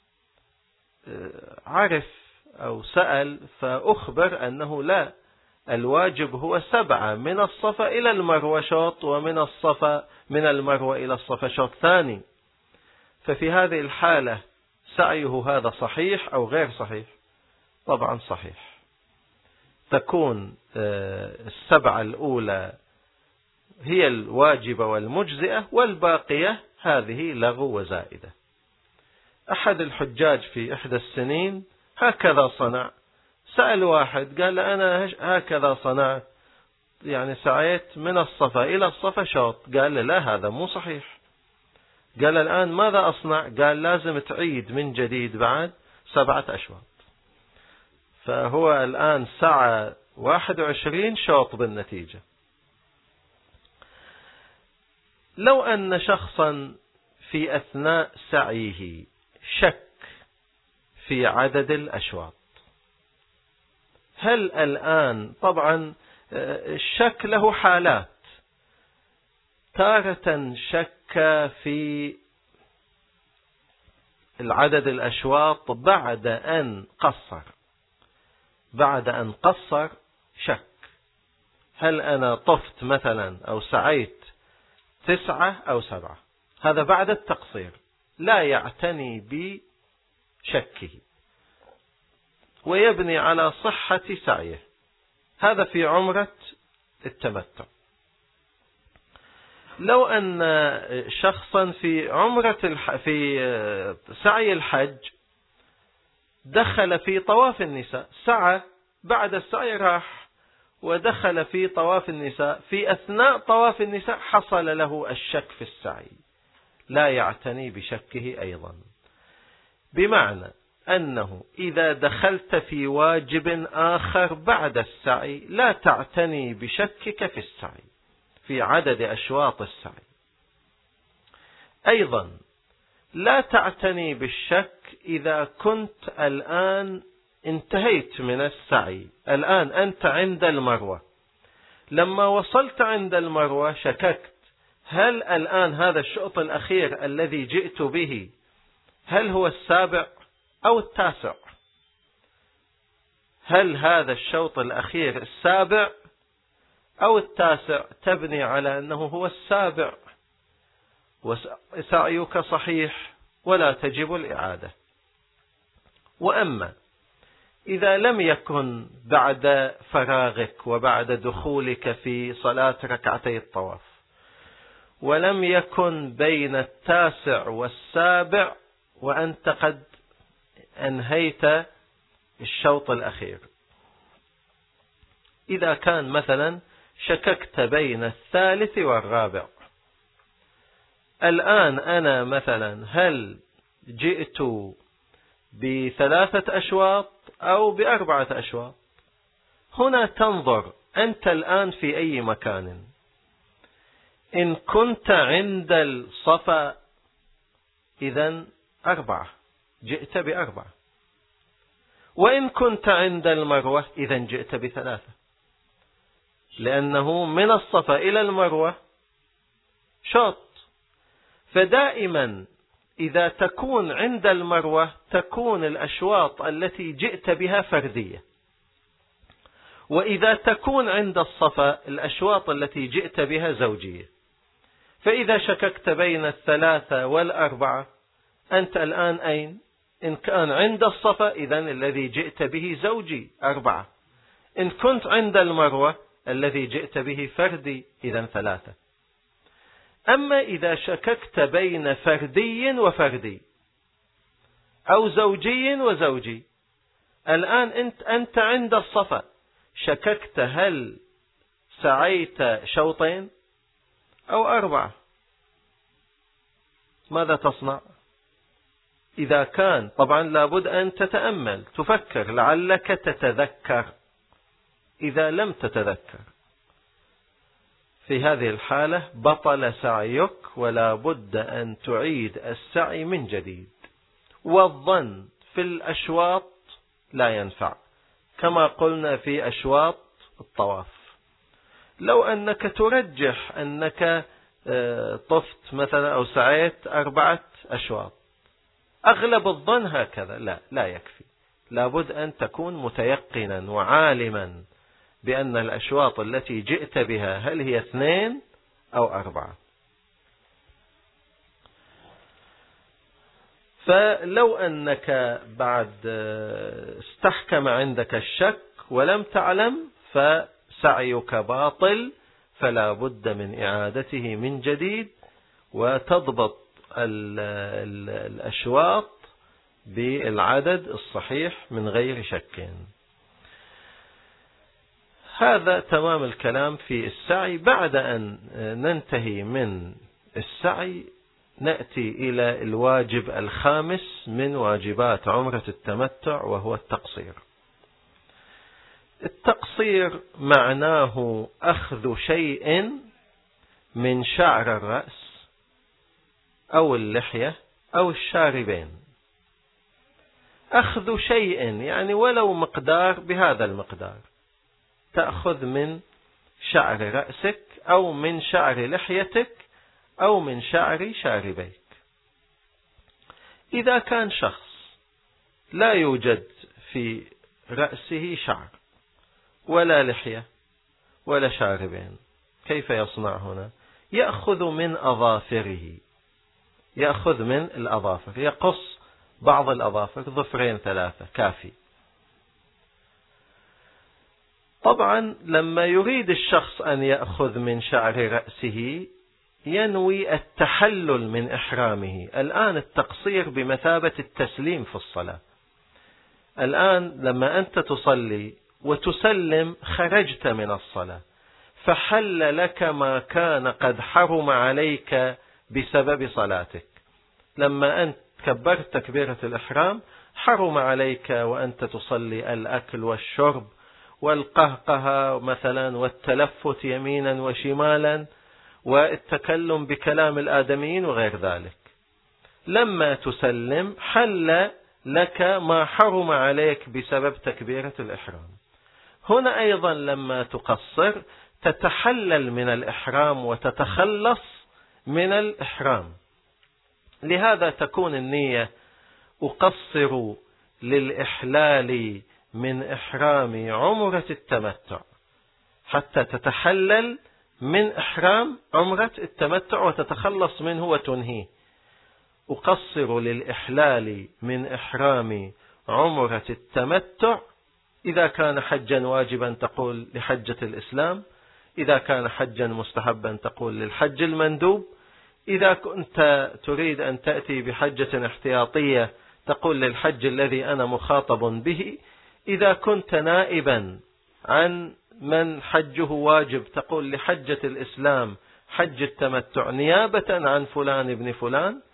Speaker 1: عرف أو سأل فأخبر أنه لا، الواجب هو 7 من الصفا إلى المروة شوط، ومن الصفا من المروة إلى الصفا شوط ثاني. ففي هذه الحالة سعيه هذا صحيح أو غير صحيح؟ طبعا صحيح. تكون 7 الأولى هي الواجبة والمجزئة، والباقية هذه لغو وزائدة. أحد الحجاج في إحدى السنين هكذا صنع، سأل واحد قال أنا هكذا صنعت، يعني سعيت من الصفا إلى الصفا شوط. قال لا، هذا مو صحيح. قال الآن ماذا أصنع؟ قال لازم تعيد من جديد بعد 7 أشواط. فهو الآن سعى 21 شوط بالنتيجة. لو أن شخصا في أثناء سعيه شك في عدد الأشواط، هل الآن، طبعا الشك له حالات، تارة شك في العدد الأشواط بعد أن قصر شك، هل أنا طفت مثلا أو سعيت 9 أو 7، هذا بعد التقصير، لا يعتني بشكه ويبني على صحة سعيه. هذا في عمرة التمتع. لو أن شخصا في سعي الحج دخل في طواف النساء، سعى بعد السعي راح ودخل في طواف النساء، في أثناء طواف النساء حصل له الشك في السعي، لا يعتني بشكه أيضا. بمعنى أنه إذا دخلت في واجب آخر بعد السعي لا تعتني بشكك في السعي، في عدد أشواط السعي. أيضا لا تعتني بالشك إذا كنت الآن انتهيت من السعي، الآن أنت عند المروة، لما وصلت عند المروة شككت، هل الآن هذا الشوط الأخير الذي جئت به هل هو 7 أو 9؟ هل هذا الشوط الأخير 7 أو 9؟ تبني على أنه هو 7 وسعيك صحيح ولا تجب الإعادة. وأما إذا لم يكن بعد فراغك وبعد دخولك في صلاة ركعتي الطواف، ولم يكن بين 9 و7 وأنت قد أنهيت الشوط الأخير، إذا كان مثلا شككت بين 3 و4، الآن أنا مثلا هل جئت ب3 أشواط أو ب4 أشواط. هنا تنظر أنت الآن في أي مكان. إن كنت عند الصفا إذن 4، جئت ب4. وإن كنت عند المروة إذن جئت ب3، لأنه من الصفا إلى المروة شوط. فدائما إذا تكون عند المروة تكون الأشواط التي جئت بها فردية، وإذا تكون عند الصفا الأشواط التي جئت بها زوجية. فإذا شككت بين 3 و4 أنت الآن أين؟ إن كان عند الصفا إذن الذي جئت به زوجي 4، إن كنت عند المروة الذي جئت به فردي إذن 3. أما إذا شككت بين فردي وفردي أو زوجي وزوجي، الآن أنت عند الصفا شككت هل سعيت شوطين أو 4، ماذا تصنع؟ إذا كان طبعا لابد أن تتأمل تفكر لعلك تتذكر. إذا لم تتذكر في هذه الحالة بطل سعيك، ولا بد أن تعيد السعي من جديد. والظن في الأشواط لا ينفع، كما قلنا في أشواط الطواف. لو أنك ترجح أنك طفت مثلا أو سعيت 4 أشواط، أغلب الظن هكذا، لا يكفي. لابد أن تكون متيقنا وعالما بأن الأشواط التي جئت بها هل هي 2 أو 4. فلو أنك بعد استحكم عندك الشك ولم تعلم فسعيك باطل، فلا بد من إعادته من جديد، وتضبط الأشواط بالعدد الصحيح من غير شك. هذا تمام الكلام في السعي. بعد أن ننتهي من السعي نأتي إلى الواجب الخامس من واجبات عمرة التمتع، وهو التقصير. التقصير معناه أخذ شيء من شعر الرأس أو اللحية أو الشاربين. أخذ شيء يعني ولو مقدار بهذا المقدار، تأخذ من شعر رأسك أو من شعر لحيتك أو من شعر شاربيك. إذا كان شخص لا يوجد في رأسه شعر ولا لحية ولا شاربين، كيف يصنع هنا؟ يأخذ من أظافره، يأخذ من الأظافر، يقص بعض الأظافر 2-3 كافي. طبعا لما يريد الشخص أن يأخذ من شعر رأسه ينوي التحلل من إحرامه. الآن التقصير بمثابة التسليم في الصلاة. الآن لما أنت تصلي وتسلم خرجت من الصلاة، فحل لك ما كان قد حرم عليك بسبب صلاتك. لما أنت كبرت تكبيرة الإحرام حرم عليك وأنت تصلي الأكل والشرب والقهقه مثلا والتلفت يمينا وشمالا والتكلم بكلام الآدميين وغير ذلك. لما تسلم حل لك ما حرم عليك بسبب تكبيرة الإحرام. هنا أيضا لما تقصر تتحلل من الإحرام وتتخلص من الإحرام. لهذا تكون النية أقصر للإحلال من إحرام عمرة التمتع، حتى تتحلل من إحرام عمرة التمتع وتتخلص منه وتنهيه. أقصر للإحلال من إحرام عمرة التمتع. إذا كان حجا واجبا تقول لحجة الإسلام، إذا كان حجا مستحبا تقول للحج المندوب، إذا كنت تريد أن تأتي بحجة احتياطية تقول للحج الذي أنا مخاطب به، إذا كنت نائبا عن من حجه واجب تقول لحجة الإسلام حج التمتع نيابة عن فلان ابن فلان.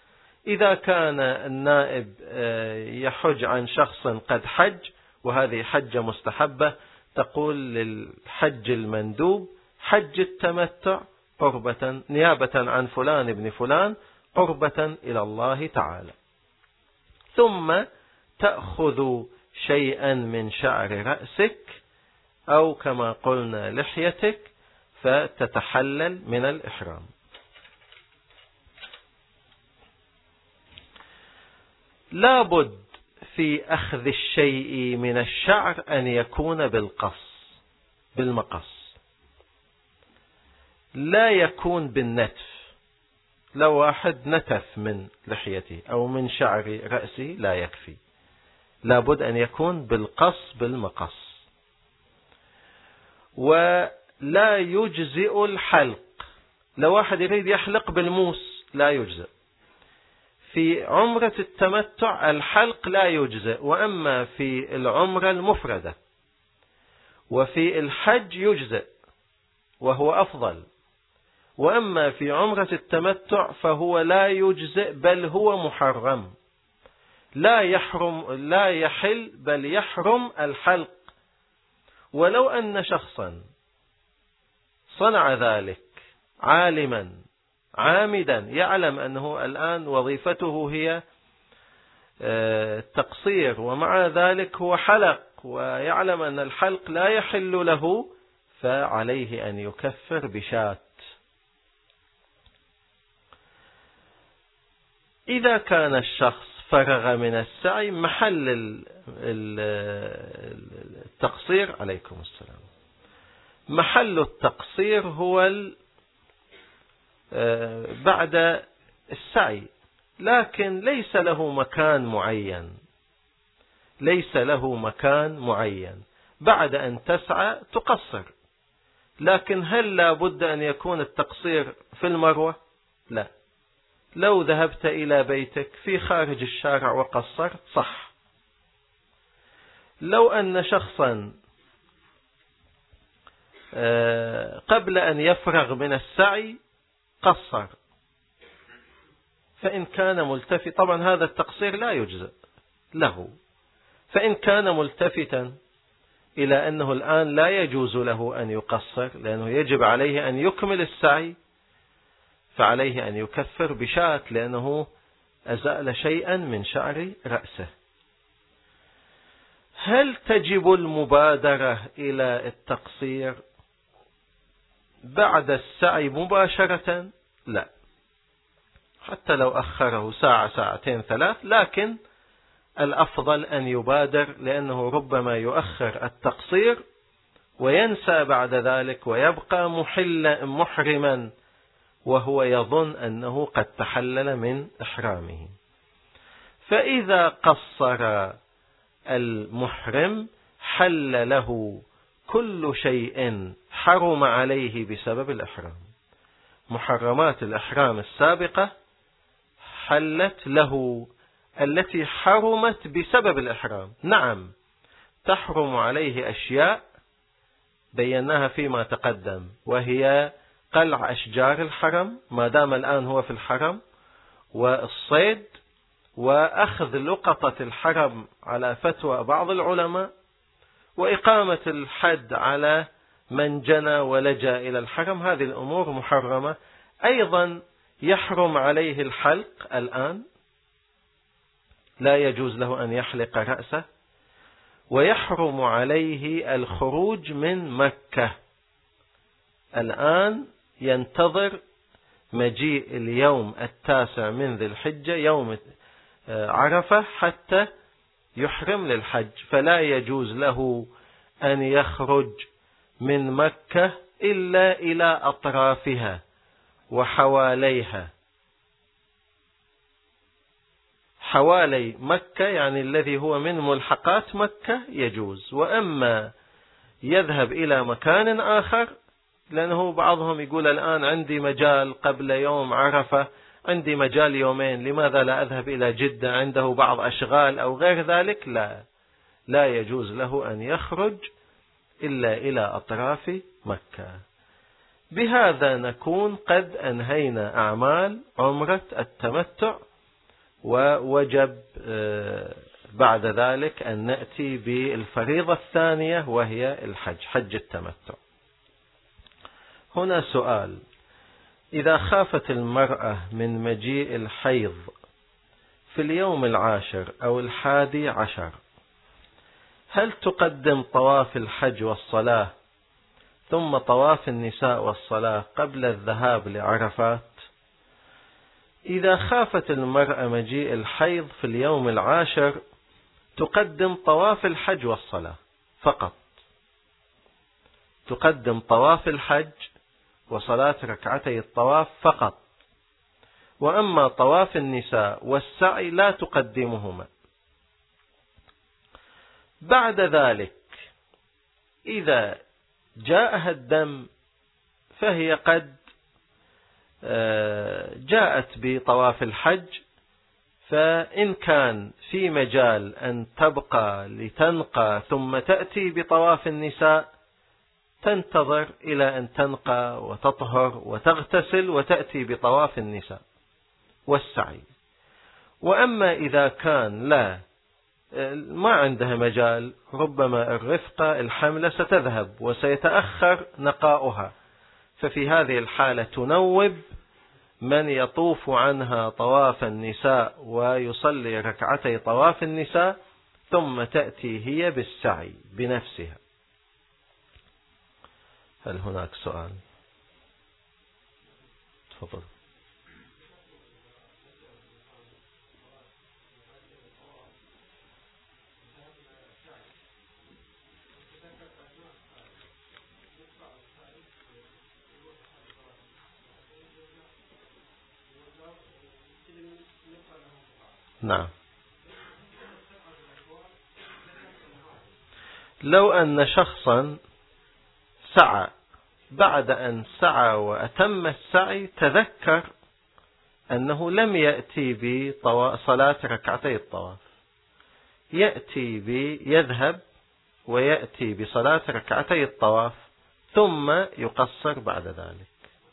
Speaker 1: إذا كان النائب يحج عن شخص قد حج وهذه حجة مستحبة، تقول للحج المندوب حج التمتع قربة نيابة عن فلان ابن فلان قربة إلى الله تعالى. ثم تأخذ شيئا من شعر رأسك أو كما قلنا لحيتك فتتحلل من الإحرام. لابد في أخذ الشيء من الشعر أن يكون بالمقص، لا يكون بالنتف. لو واحد نتف من لحيته أو من شعر رأسه لا يكفي، لابد أن يكون بالمقص. ولا يجزئ الحلق، لو واحد يريد يحلق بالموس لا يجزئ. في عمرة التمتع الحلق لا يجزئ، وأما في العمرة المفردة وفي الحج يجزئ وهو أفضل، وأما في عمرة التمتع فهو لا يجزئ بل هو محرم، لا يحل بل يحرم الحلق. ولو أن شخصا صنع ذلك عالما عامدا، يعلم أنه الآن وظيفته هي التقصير ومع ذلك هو حلق ويعلم أن الحلق لا يحل له، فعليه أن يكفر بشاة. إذا كان الشخص فرغ من السعي، محل التقصير عليكم السلام، محل التقصير هو بعد السعي، لكن ليس له مكان معين. بعد أن تسعى تقصر، لكن هل لا بد أن يكون التقصير في المروة؟ لا. لو ذهبت إلى بيتك في خارج الشارع وقصرت صح. لو أن شخصا قبل أن يفرغ من السعي قصر، فإن كان ملتفت، طبعا هذا التقصير لا يجزئ له، فإن كان ملتفتا إلى أنه الآن لا يجوز له أن يقصر لأنه يجب عليه أن يكمل السعي، فعليه أن يكفر بشاة لأنه أزال شيئا من شعر رأسه. هل تجب المبادرة إلى التقصير بعد السعي مباشرة؟ لا، حتى لو أخره ساعة ساعتين ثلاث، لكن الأفضل أن يبادر، لأنه ربما يؤخر التقصير وينسى بعد ذلك ويبقى محرما وهو يظن أنه قد تحلل من إحرامه. فإذا قصر المحرم حل له كل شيء حرم عليه بسبب الإحرام. محرمات الإحرام السابقة حلت له التي حرمت بسبب الإحرام. نعم، تحرم عليه أشياء بيناها فيما تقدم، وهي قلع أشجار الحرم ما دام الآن هو في الحرم، والصيد، وأخذ لقطة الحرم على فتوى بعض العلماء، وإقامة الحد على من جنى ولجأ إلى الحرم. هذه الأمور محرمة. أيضا يحرم عليه الحلق الآن، لا يجوز له أن يحلق رأسه، ويحرم عليه الخروج من مكة. الآن ينتظر مجيء اليوم 9 من ذي الحجة، يوم عرفة، حتى يحرم للحج، فلا يجوز له أن يخرج من مكة إلا إلى أطرافها وحواليها. حوالي مكة يعني الذي هو من ملحقات مكة يجوز، وأما يذهب إلى مكان آخر، لأنه بعضهم يقول الآن عندي مجال قبل يوم عرفة، عندي مجال يومين، لماذا لا أذهب إلى جدة، عنده بعض أشغال أو غير ذلك. لا يجوز له أن يخرج إلا إلى أطراف مكة. بهذا نكون قد أنهينا أعمال عمرة التمتع، ووجب بعد ذلك أن نأتي بالفريضة الثانية وهي الحج، حج التمتع. هنا سؤال: إذا خافت المرأة من مجيء الحيض في اليوم 10 أو 11، هل تقدم طواف الحج والصلاة ثم طواف النساء والصلاة قبل الذهاب لعرفات؟ إذا خافت المرأة مجيء الحيض في اليوم 10 تقدم طواف الحج والصلاة فقط، تقدم طواف الحج وصلاة ركعتي الطواف فقط، وأما طواف النساء والسعي لا تقدمهما. بعد ذلك إذا جاءها الدم فهي قد جاءت بطواف الحج، فإن كان في مجال أن تبقى لتنقى ثم تأتي بطواف النساء تنتظر إلى أن تنقى وتطهر وتغتسل وتأتي بطواف النساء والسعي. وأما إذا كان ما عندها مجال، ربما الرفقة الحملة ستذهب وسيتأخر نقاؤها، ففي هذه الحالة تنوب من يطوف عنها طواف النساء ويصلي ركعتي طواف النساء، ثم تأتي هي بالسعي بنفسها. هل هناك سؤال؟ تفضل. نعم. لو أن شخصا سعى، بعد أن سعى وأتم السعي تذكر أنه لم يأتي بصلاة ركعتي الطواف، يذهب ويأتي بصلاة ركعتي الطواف ثم يقصر بعد ذلك،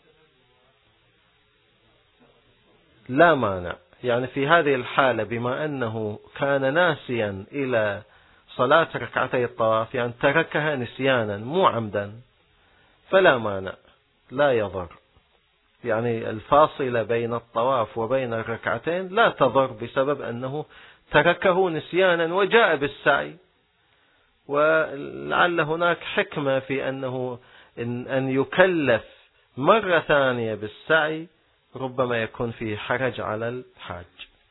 Speaker 1: لا مانع. يعني في هذه الحالة بما أنه كان ناسيا إلى صلاة ركعتي الطواف، يعني تركها نسيانا مو عمدا، فلا مانع، لا يضر. يعني الفاصلة بين الطواف وبين الركعتين لا تضر بسبب أنه تركه نسيانا وجاء بالسعي. ولعل هناك حكمة في أنه أن يكلف مرة ثانية بالسعي، ربما يكون فيه حرج على الحاج.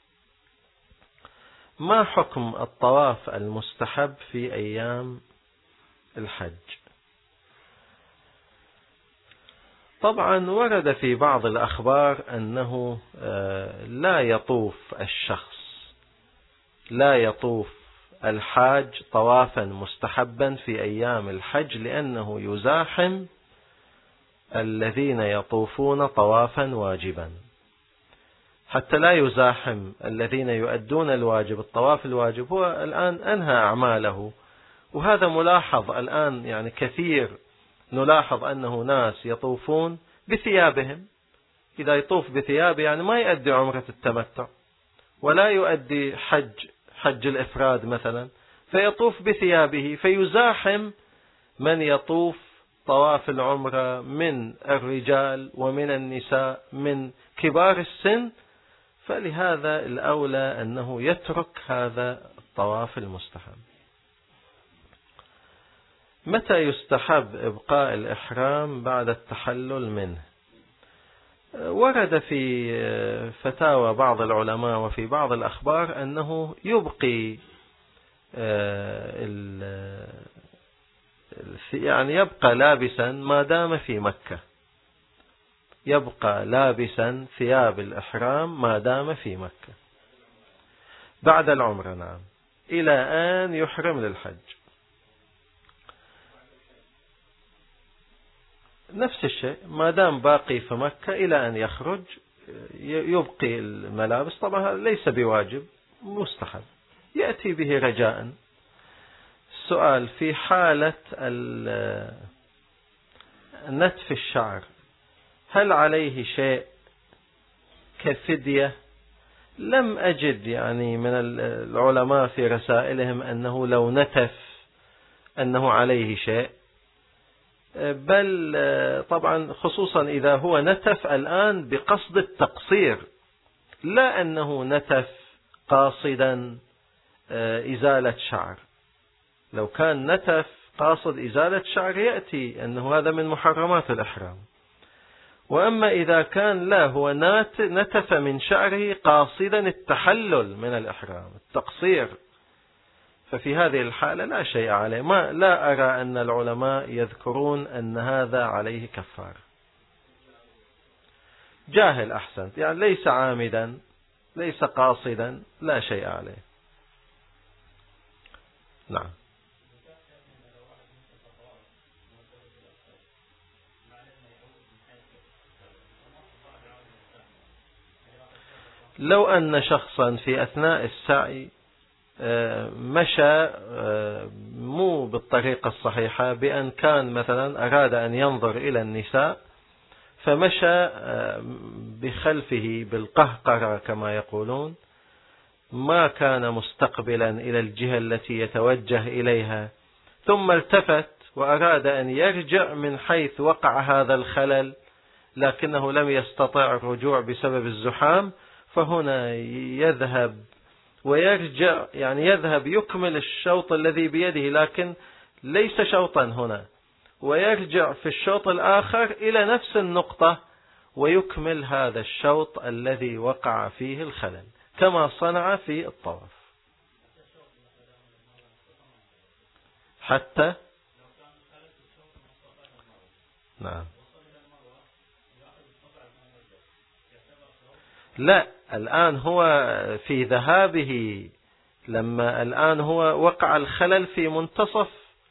Speaker 1: ما حكم الطواف المستحب في أيام الحج؟ طبعا ورد في بعض الأخبار أنه لا يطوف الحاج طوافا مستحبا في أيام الحج، لأنه يزاحم الذين يطوفون طوافا واجبا، حتى لا يزاحم الذين يؤدون الواجب. الطواف الواجب هو الآن أنهى أعماله، وهذا ملاحظ الآن، يعني كثير نلاحظ أنه ناس يطوفون بثيابهم. إذا يطوف بثيابه يعني ما يؤدي عمرة التمتع ولا يؤدي حج الإفراد مثلا، فيطوف بثيابه، فيزاحم من يطوف طواف العمرة من الرجال ومن النساء من كبار السن. فلهذا الأولى أنه يترك هذا الطواف المستحب. متى يستحب إبقاء الإحرام بعد التحلل منه؟ ورد في فتاوى بعض العلماء وفي بعض الأخبار أنه يبقي يعني يبقى لابسا ما دام في مكة، يبقى لابسا ثياب الإحرام ما دام في مكة بعد العمرة، نعم، إلى أن يحرم للحج. نفس الشيء، ما دام باقي في مكة إلى أن يخرج يبقي الملابس. طبعا ليس بواجب، مستحب، يأتي به رجاء. السؤال: في حالة نتف الشعر هل عليه شيء كفدية لم أجد يعني من العلماء في رسائلهم أنه لو نتف أنه عليه شيء، بل طبعا خصوصا إذا هو نتف الآن بقصد التقصير، لا أنه نتف قاصدا إزالة شعر. لو كان نتف قاصد إزالة شعر يأتي أنه هذا من محرمات الإحرام. وأما إذا كان لا، هو نتف من شعره قاصدا التحلل من الإحرام، التقصير، ففي هذه الحالة لا شيء عليه. لا أرى أن العلماء يذكرون أن هذا عليه كفارة. جاهل أحسنت، يعني ليس عامدا ليس قاصدا، لا شيء عليه. نعم. لو أن شخصا في أثناء السعي مشى مو بالطريقة الصحيحة، بأن كان مثلا أراد أن ينظر إلى النساء فمشى بخلفه بالقهقرة كما يقولون، ما كان مستقبلا إلى الجهة التي يتوجه إليها، ثم التفت وأراد أن يرجع من حيث وقع هذا الخلل لكنه لم يستطع الرجوع بسبب الزحام، فهنا يذهب ويرجع، يعني يذهب يكمل الشوط الذي بيده لكن ليس شوطا هنا، ويرجع في الشوط الآخر إلى نفس النقطة ويكمل هذا الشوط الذي وقع فيه الخلل كما صنع في الطواف. حتى نعم. لا، الآن هو في ذهابه، لما الآن هو وقع الخلل في منتصف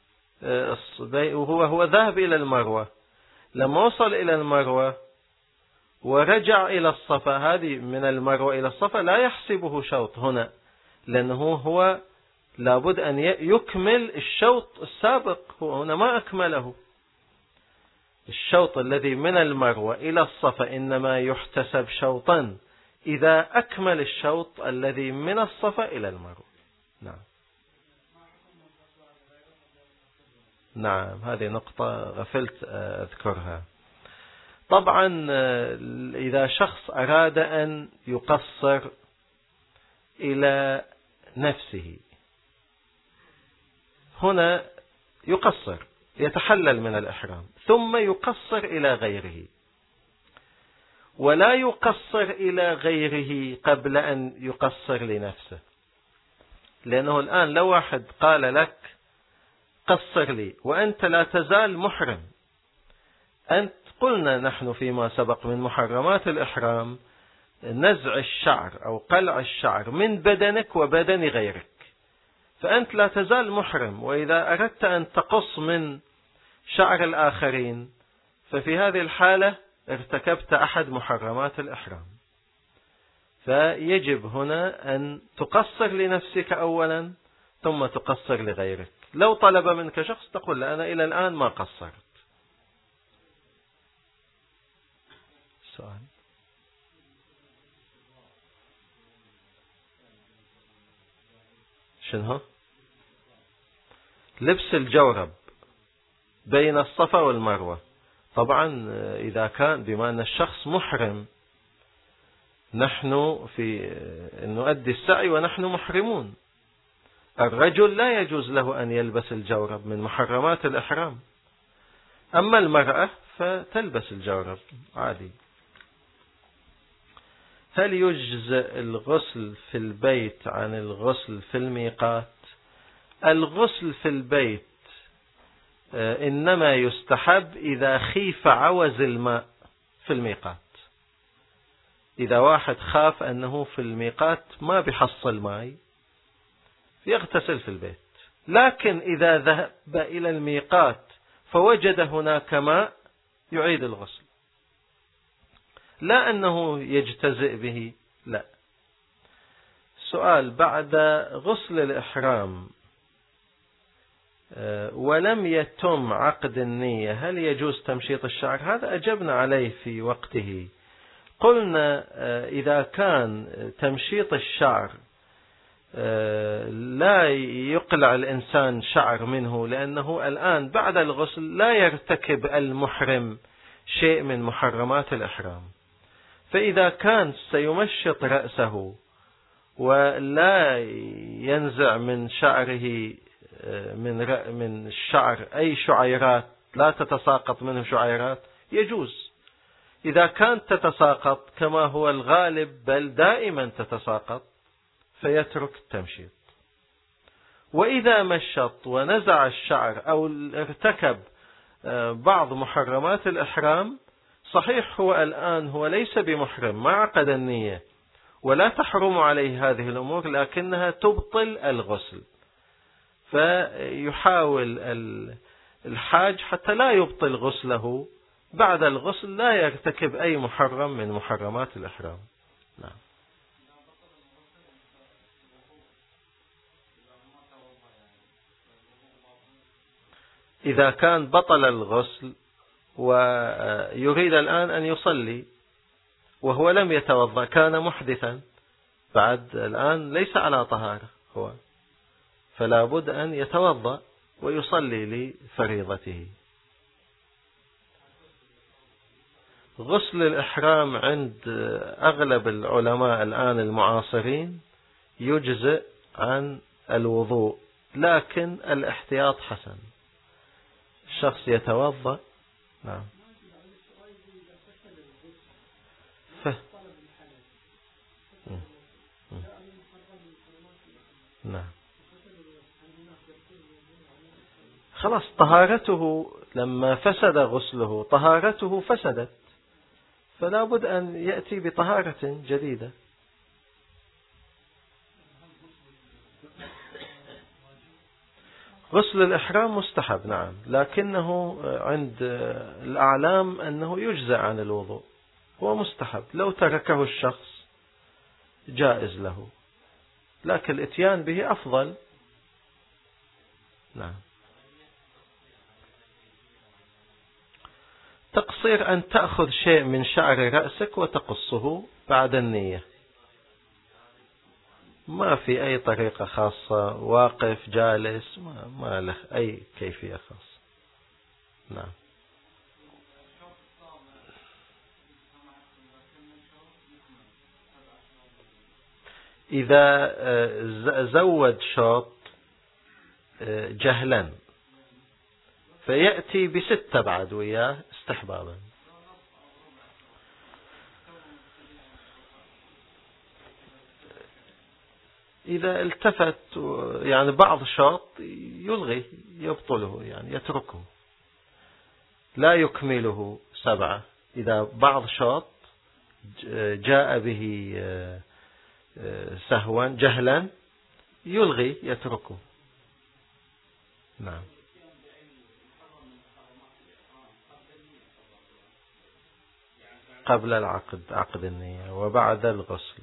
Speaker 1: وهو ذهب إلى المروة، لما وصل إلى المروة ورجع إلى الصفا، هذه من المروة إلى الصفا لا يحسبه شوط هنا، لأنه هو لابد أن يكمل الشوط السابق، هو هنا ما أكمله. الشوط الذي من المروة إلى الصفا إنما يحتسب شوطا إذا أكمل الشوط الذي من الصفا إلى المروة. نعم. نعم، هذه نقطة غفلت أذكرها. طبعا إذا شخص أراد أن يقصر إلى نفسه، هنا يقصر، يتحلل من الإحرام ثم يقصر إلى غيره، ولا يقصر إلى غيره قبل أن يقصر لنفسه. لأنه الآن لو واحد قال لك قصر لي وأنت لا تزال محرم، أنت قلنا نحن فيما سبق من محرمات الإحرام نزع الشعر أو قلع الشعر من بدنك وبدن غيرك، فأنت لا تزال محرم، وإذا أردت أن تقص من شعر الآخرين ففي هذه الحالة ارتكبت أحد محرمات الإحرام، فيجب هنا أن تقصر لنفسك أولا ثم تقصر لغيرك. لو طلب منك شخص تقول له أنا إلى الآن ما قصرت. سؤال. شنو؟ لبس الجورب بين الصفا والمروة. طبعا إذا كان بما أن الشخص محرم، نحن في نؤدي السعي ونحن محرمون، الرجل لا يجوز له أن يلبس الجورب من محرمات الإحرام، أما المرأة فتلبس الجورب عادي. هل يجزئ الغسل في البيت عن الغسل في الميقات؟ الغسل في البيت إنما يستحب إذا خيف عوز الماء في الميقات، إذا واحد خاف أنه في الميقات ما بيحصل ماء يغتسل في البيت، لكن إذا ذهب إلى الميقات فوجد هناك ماء يعيد الغسل، لا أنه يجتزئ به، لا. سؤال: بعد غسل الإحرام ولم يتم عقد النية هل يجوز تمشيط الشعر؟ هذا أجبنا عليه في وقته، قلنا إذا كان تمشيط الشعر لا يقلع الإنسان شعر منه، لأنه الآن بعد الغسل لا يرتكب المحرم شيء من محرمات الإحرام. فإذا كان سيمشط رأسه ولا ينزع من شعره من الشعر أي شعيرات، لا تتساقط منه شعيرات، يجوز. إذا كانت تتساقط كما هو الغالب بل دائما تتساقط فيترك التمشيط. وإذا مشط ونزع الشعر أو ارتكب بعض محرمات الإحرام، صحيح هو الآن هو ليس بمحرم، ما عقد النية ولا تحرم عليه هذه الأمور، لكنها تبطل الغسل. فيحاول الحاج حتى لا يبطل غسله بعد الغسل لا يرتكب أي محرم من محرمات الإحرام. نعم. إذا كان بطل الغسل ويريد الآن أن يصلي وهو لم يتوضأ، كان محدثا، بعد الآن ليس على طهارة هو، فلا بد أن يتوضأ ويصلي لفريضته. غسل الإحرام عند أغلب العلماء الآن المعاصرين يجزئ عن الوضوء، لكن الاحتياط حسن. الشخص يتوضأ. نعم. نعم. خلاص طهارته لما فسد غسله طهارته فسدت، فلا بد أن يأتي بطهارة جديدة. غسل الإحرام مستحب، نعم، لكنه عند الأعلام أنه يجزأ عن الوضوء، هو مستحب، لو تركه الشخص جائز له، لكن الاتيان به أفضل. نعم. تقصير أن تأخذ شيء من شعر رأسك وتقصه بعد النية، ما في أي طريقة خاصة، واقف جالس، ما له أي كيفية خاصة. نعم. إذا زود شوط جهلا فيأتي بستة بعد وياه استحبابا. إذا التفت يعني بعض شوط يلغي يبطله، يعني يتركه، لا يكمله 7. إذا بعض شوط جاء به سهوا جهلا يلغي يتركه. نعم. قبل العقد، عقد النية، وبعد الغسل.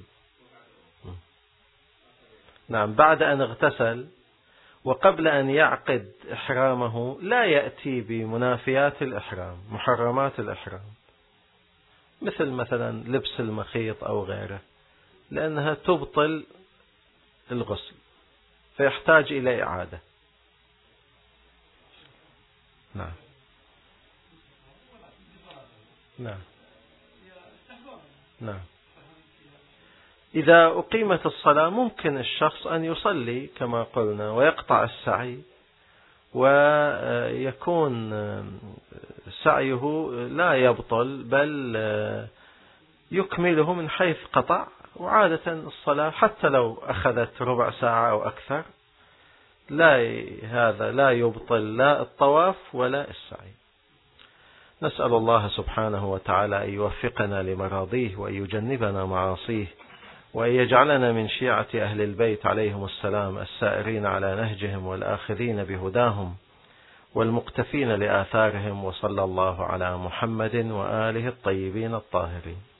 Speaker 1: نعم، بعد أن اغتسل وقبل أن يعقد إحرامه لا يأتي بمنافيات الإحرام، محرمات الإحرام، مثلا لبس المخيط أو غيره، لأنها تبطل الغسل فيحتاج إلى إعادة. نعم. نعم. نعم. إذا أقيمت الصلاة ممكن الشخص أن يصلي كما قلنا ويقطع السعي، ويكون سعيه لا يبطل بل يكمله من حيث قطع، وعادة الصلاة حتى لو أخذت ربع ساعة أو أكثر هذا لا يبطل لا الطواف ولا السعي. نسأل الله سبحانه وتعالى أن يوفقنا لمراضيه وأن يجنبنا معاصيه، وأن يجعلنا من شيعة أهل البيت عليهم السلام السائرين على نهجهم والآخذين بهداهم والمقتفين لآثارهم، وصلى الله على محمد وآله الطيبين الطاهرين.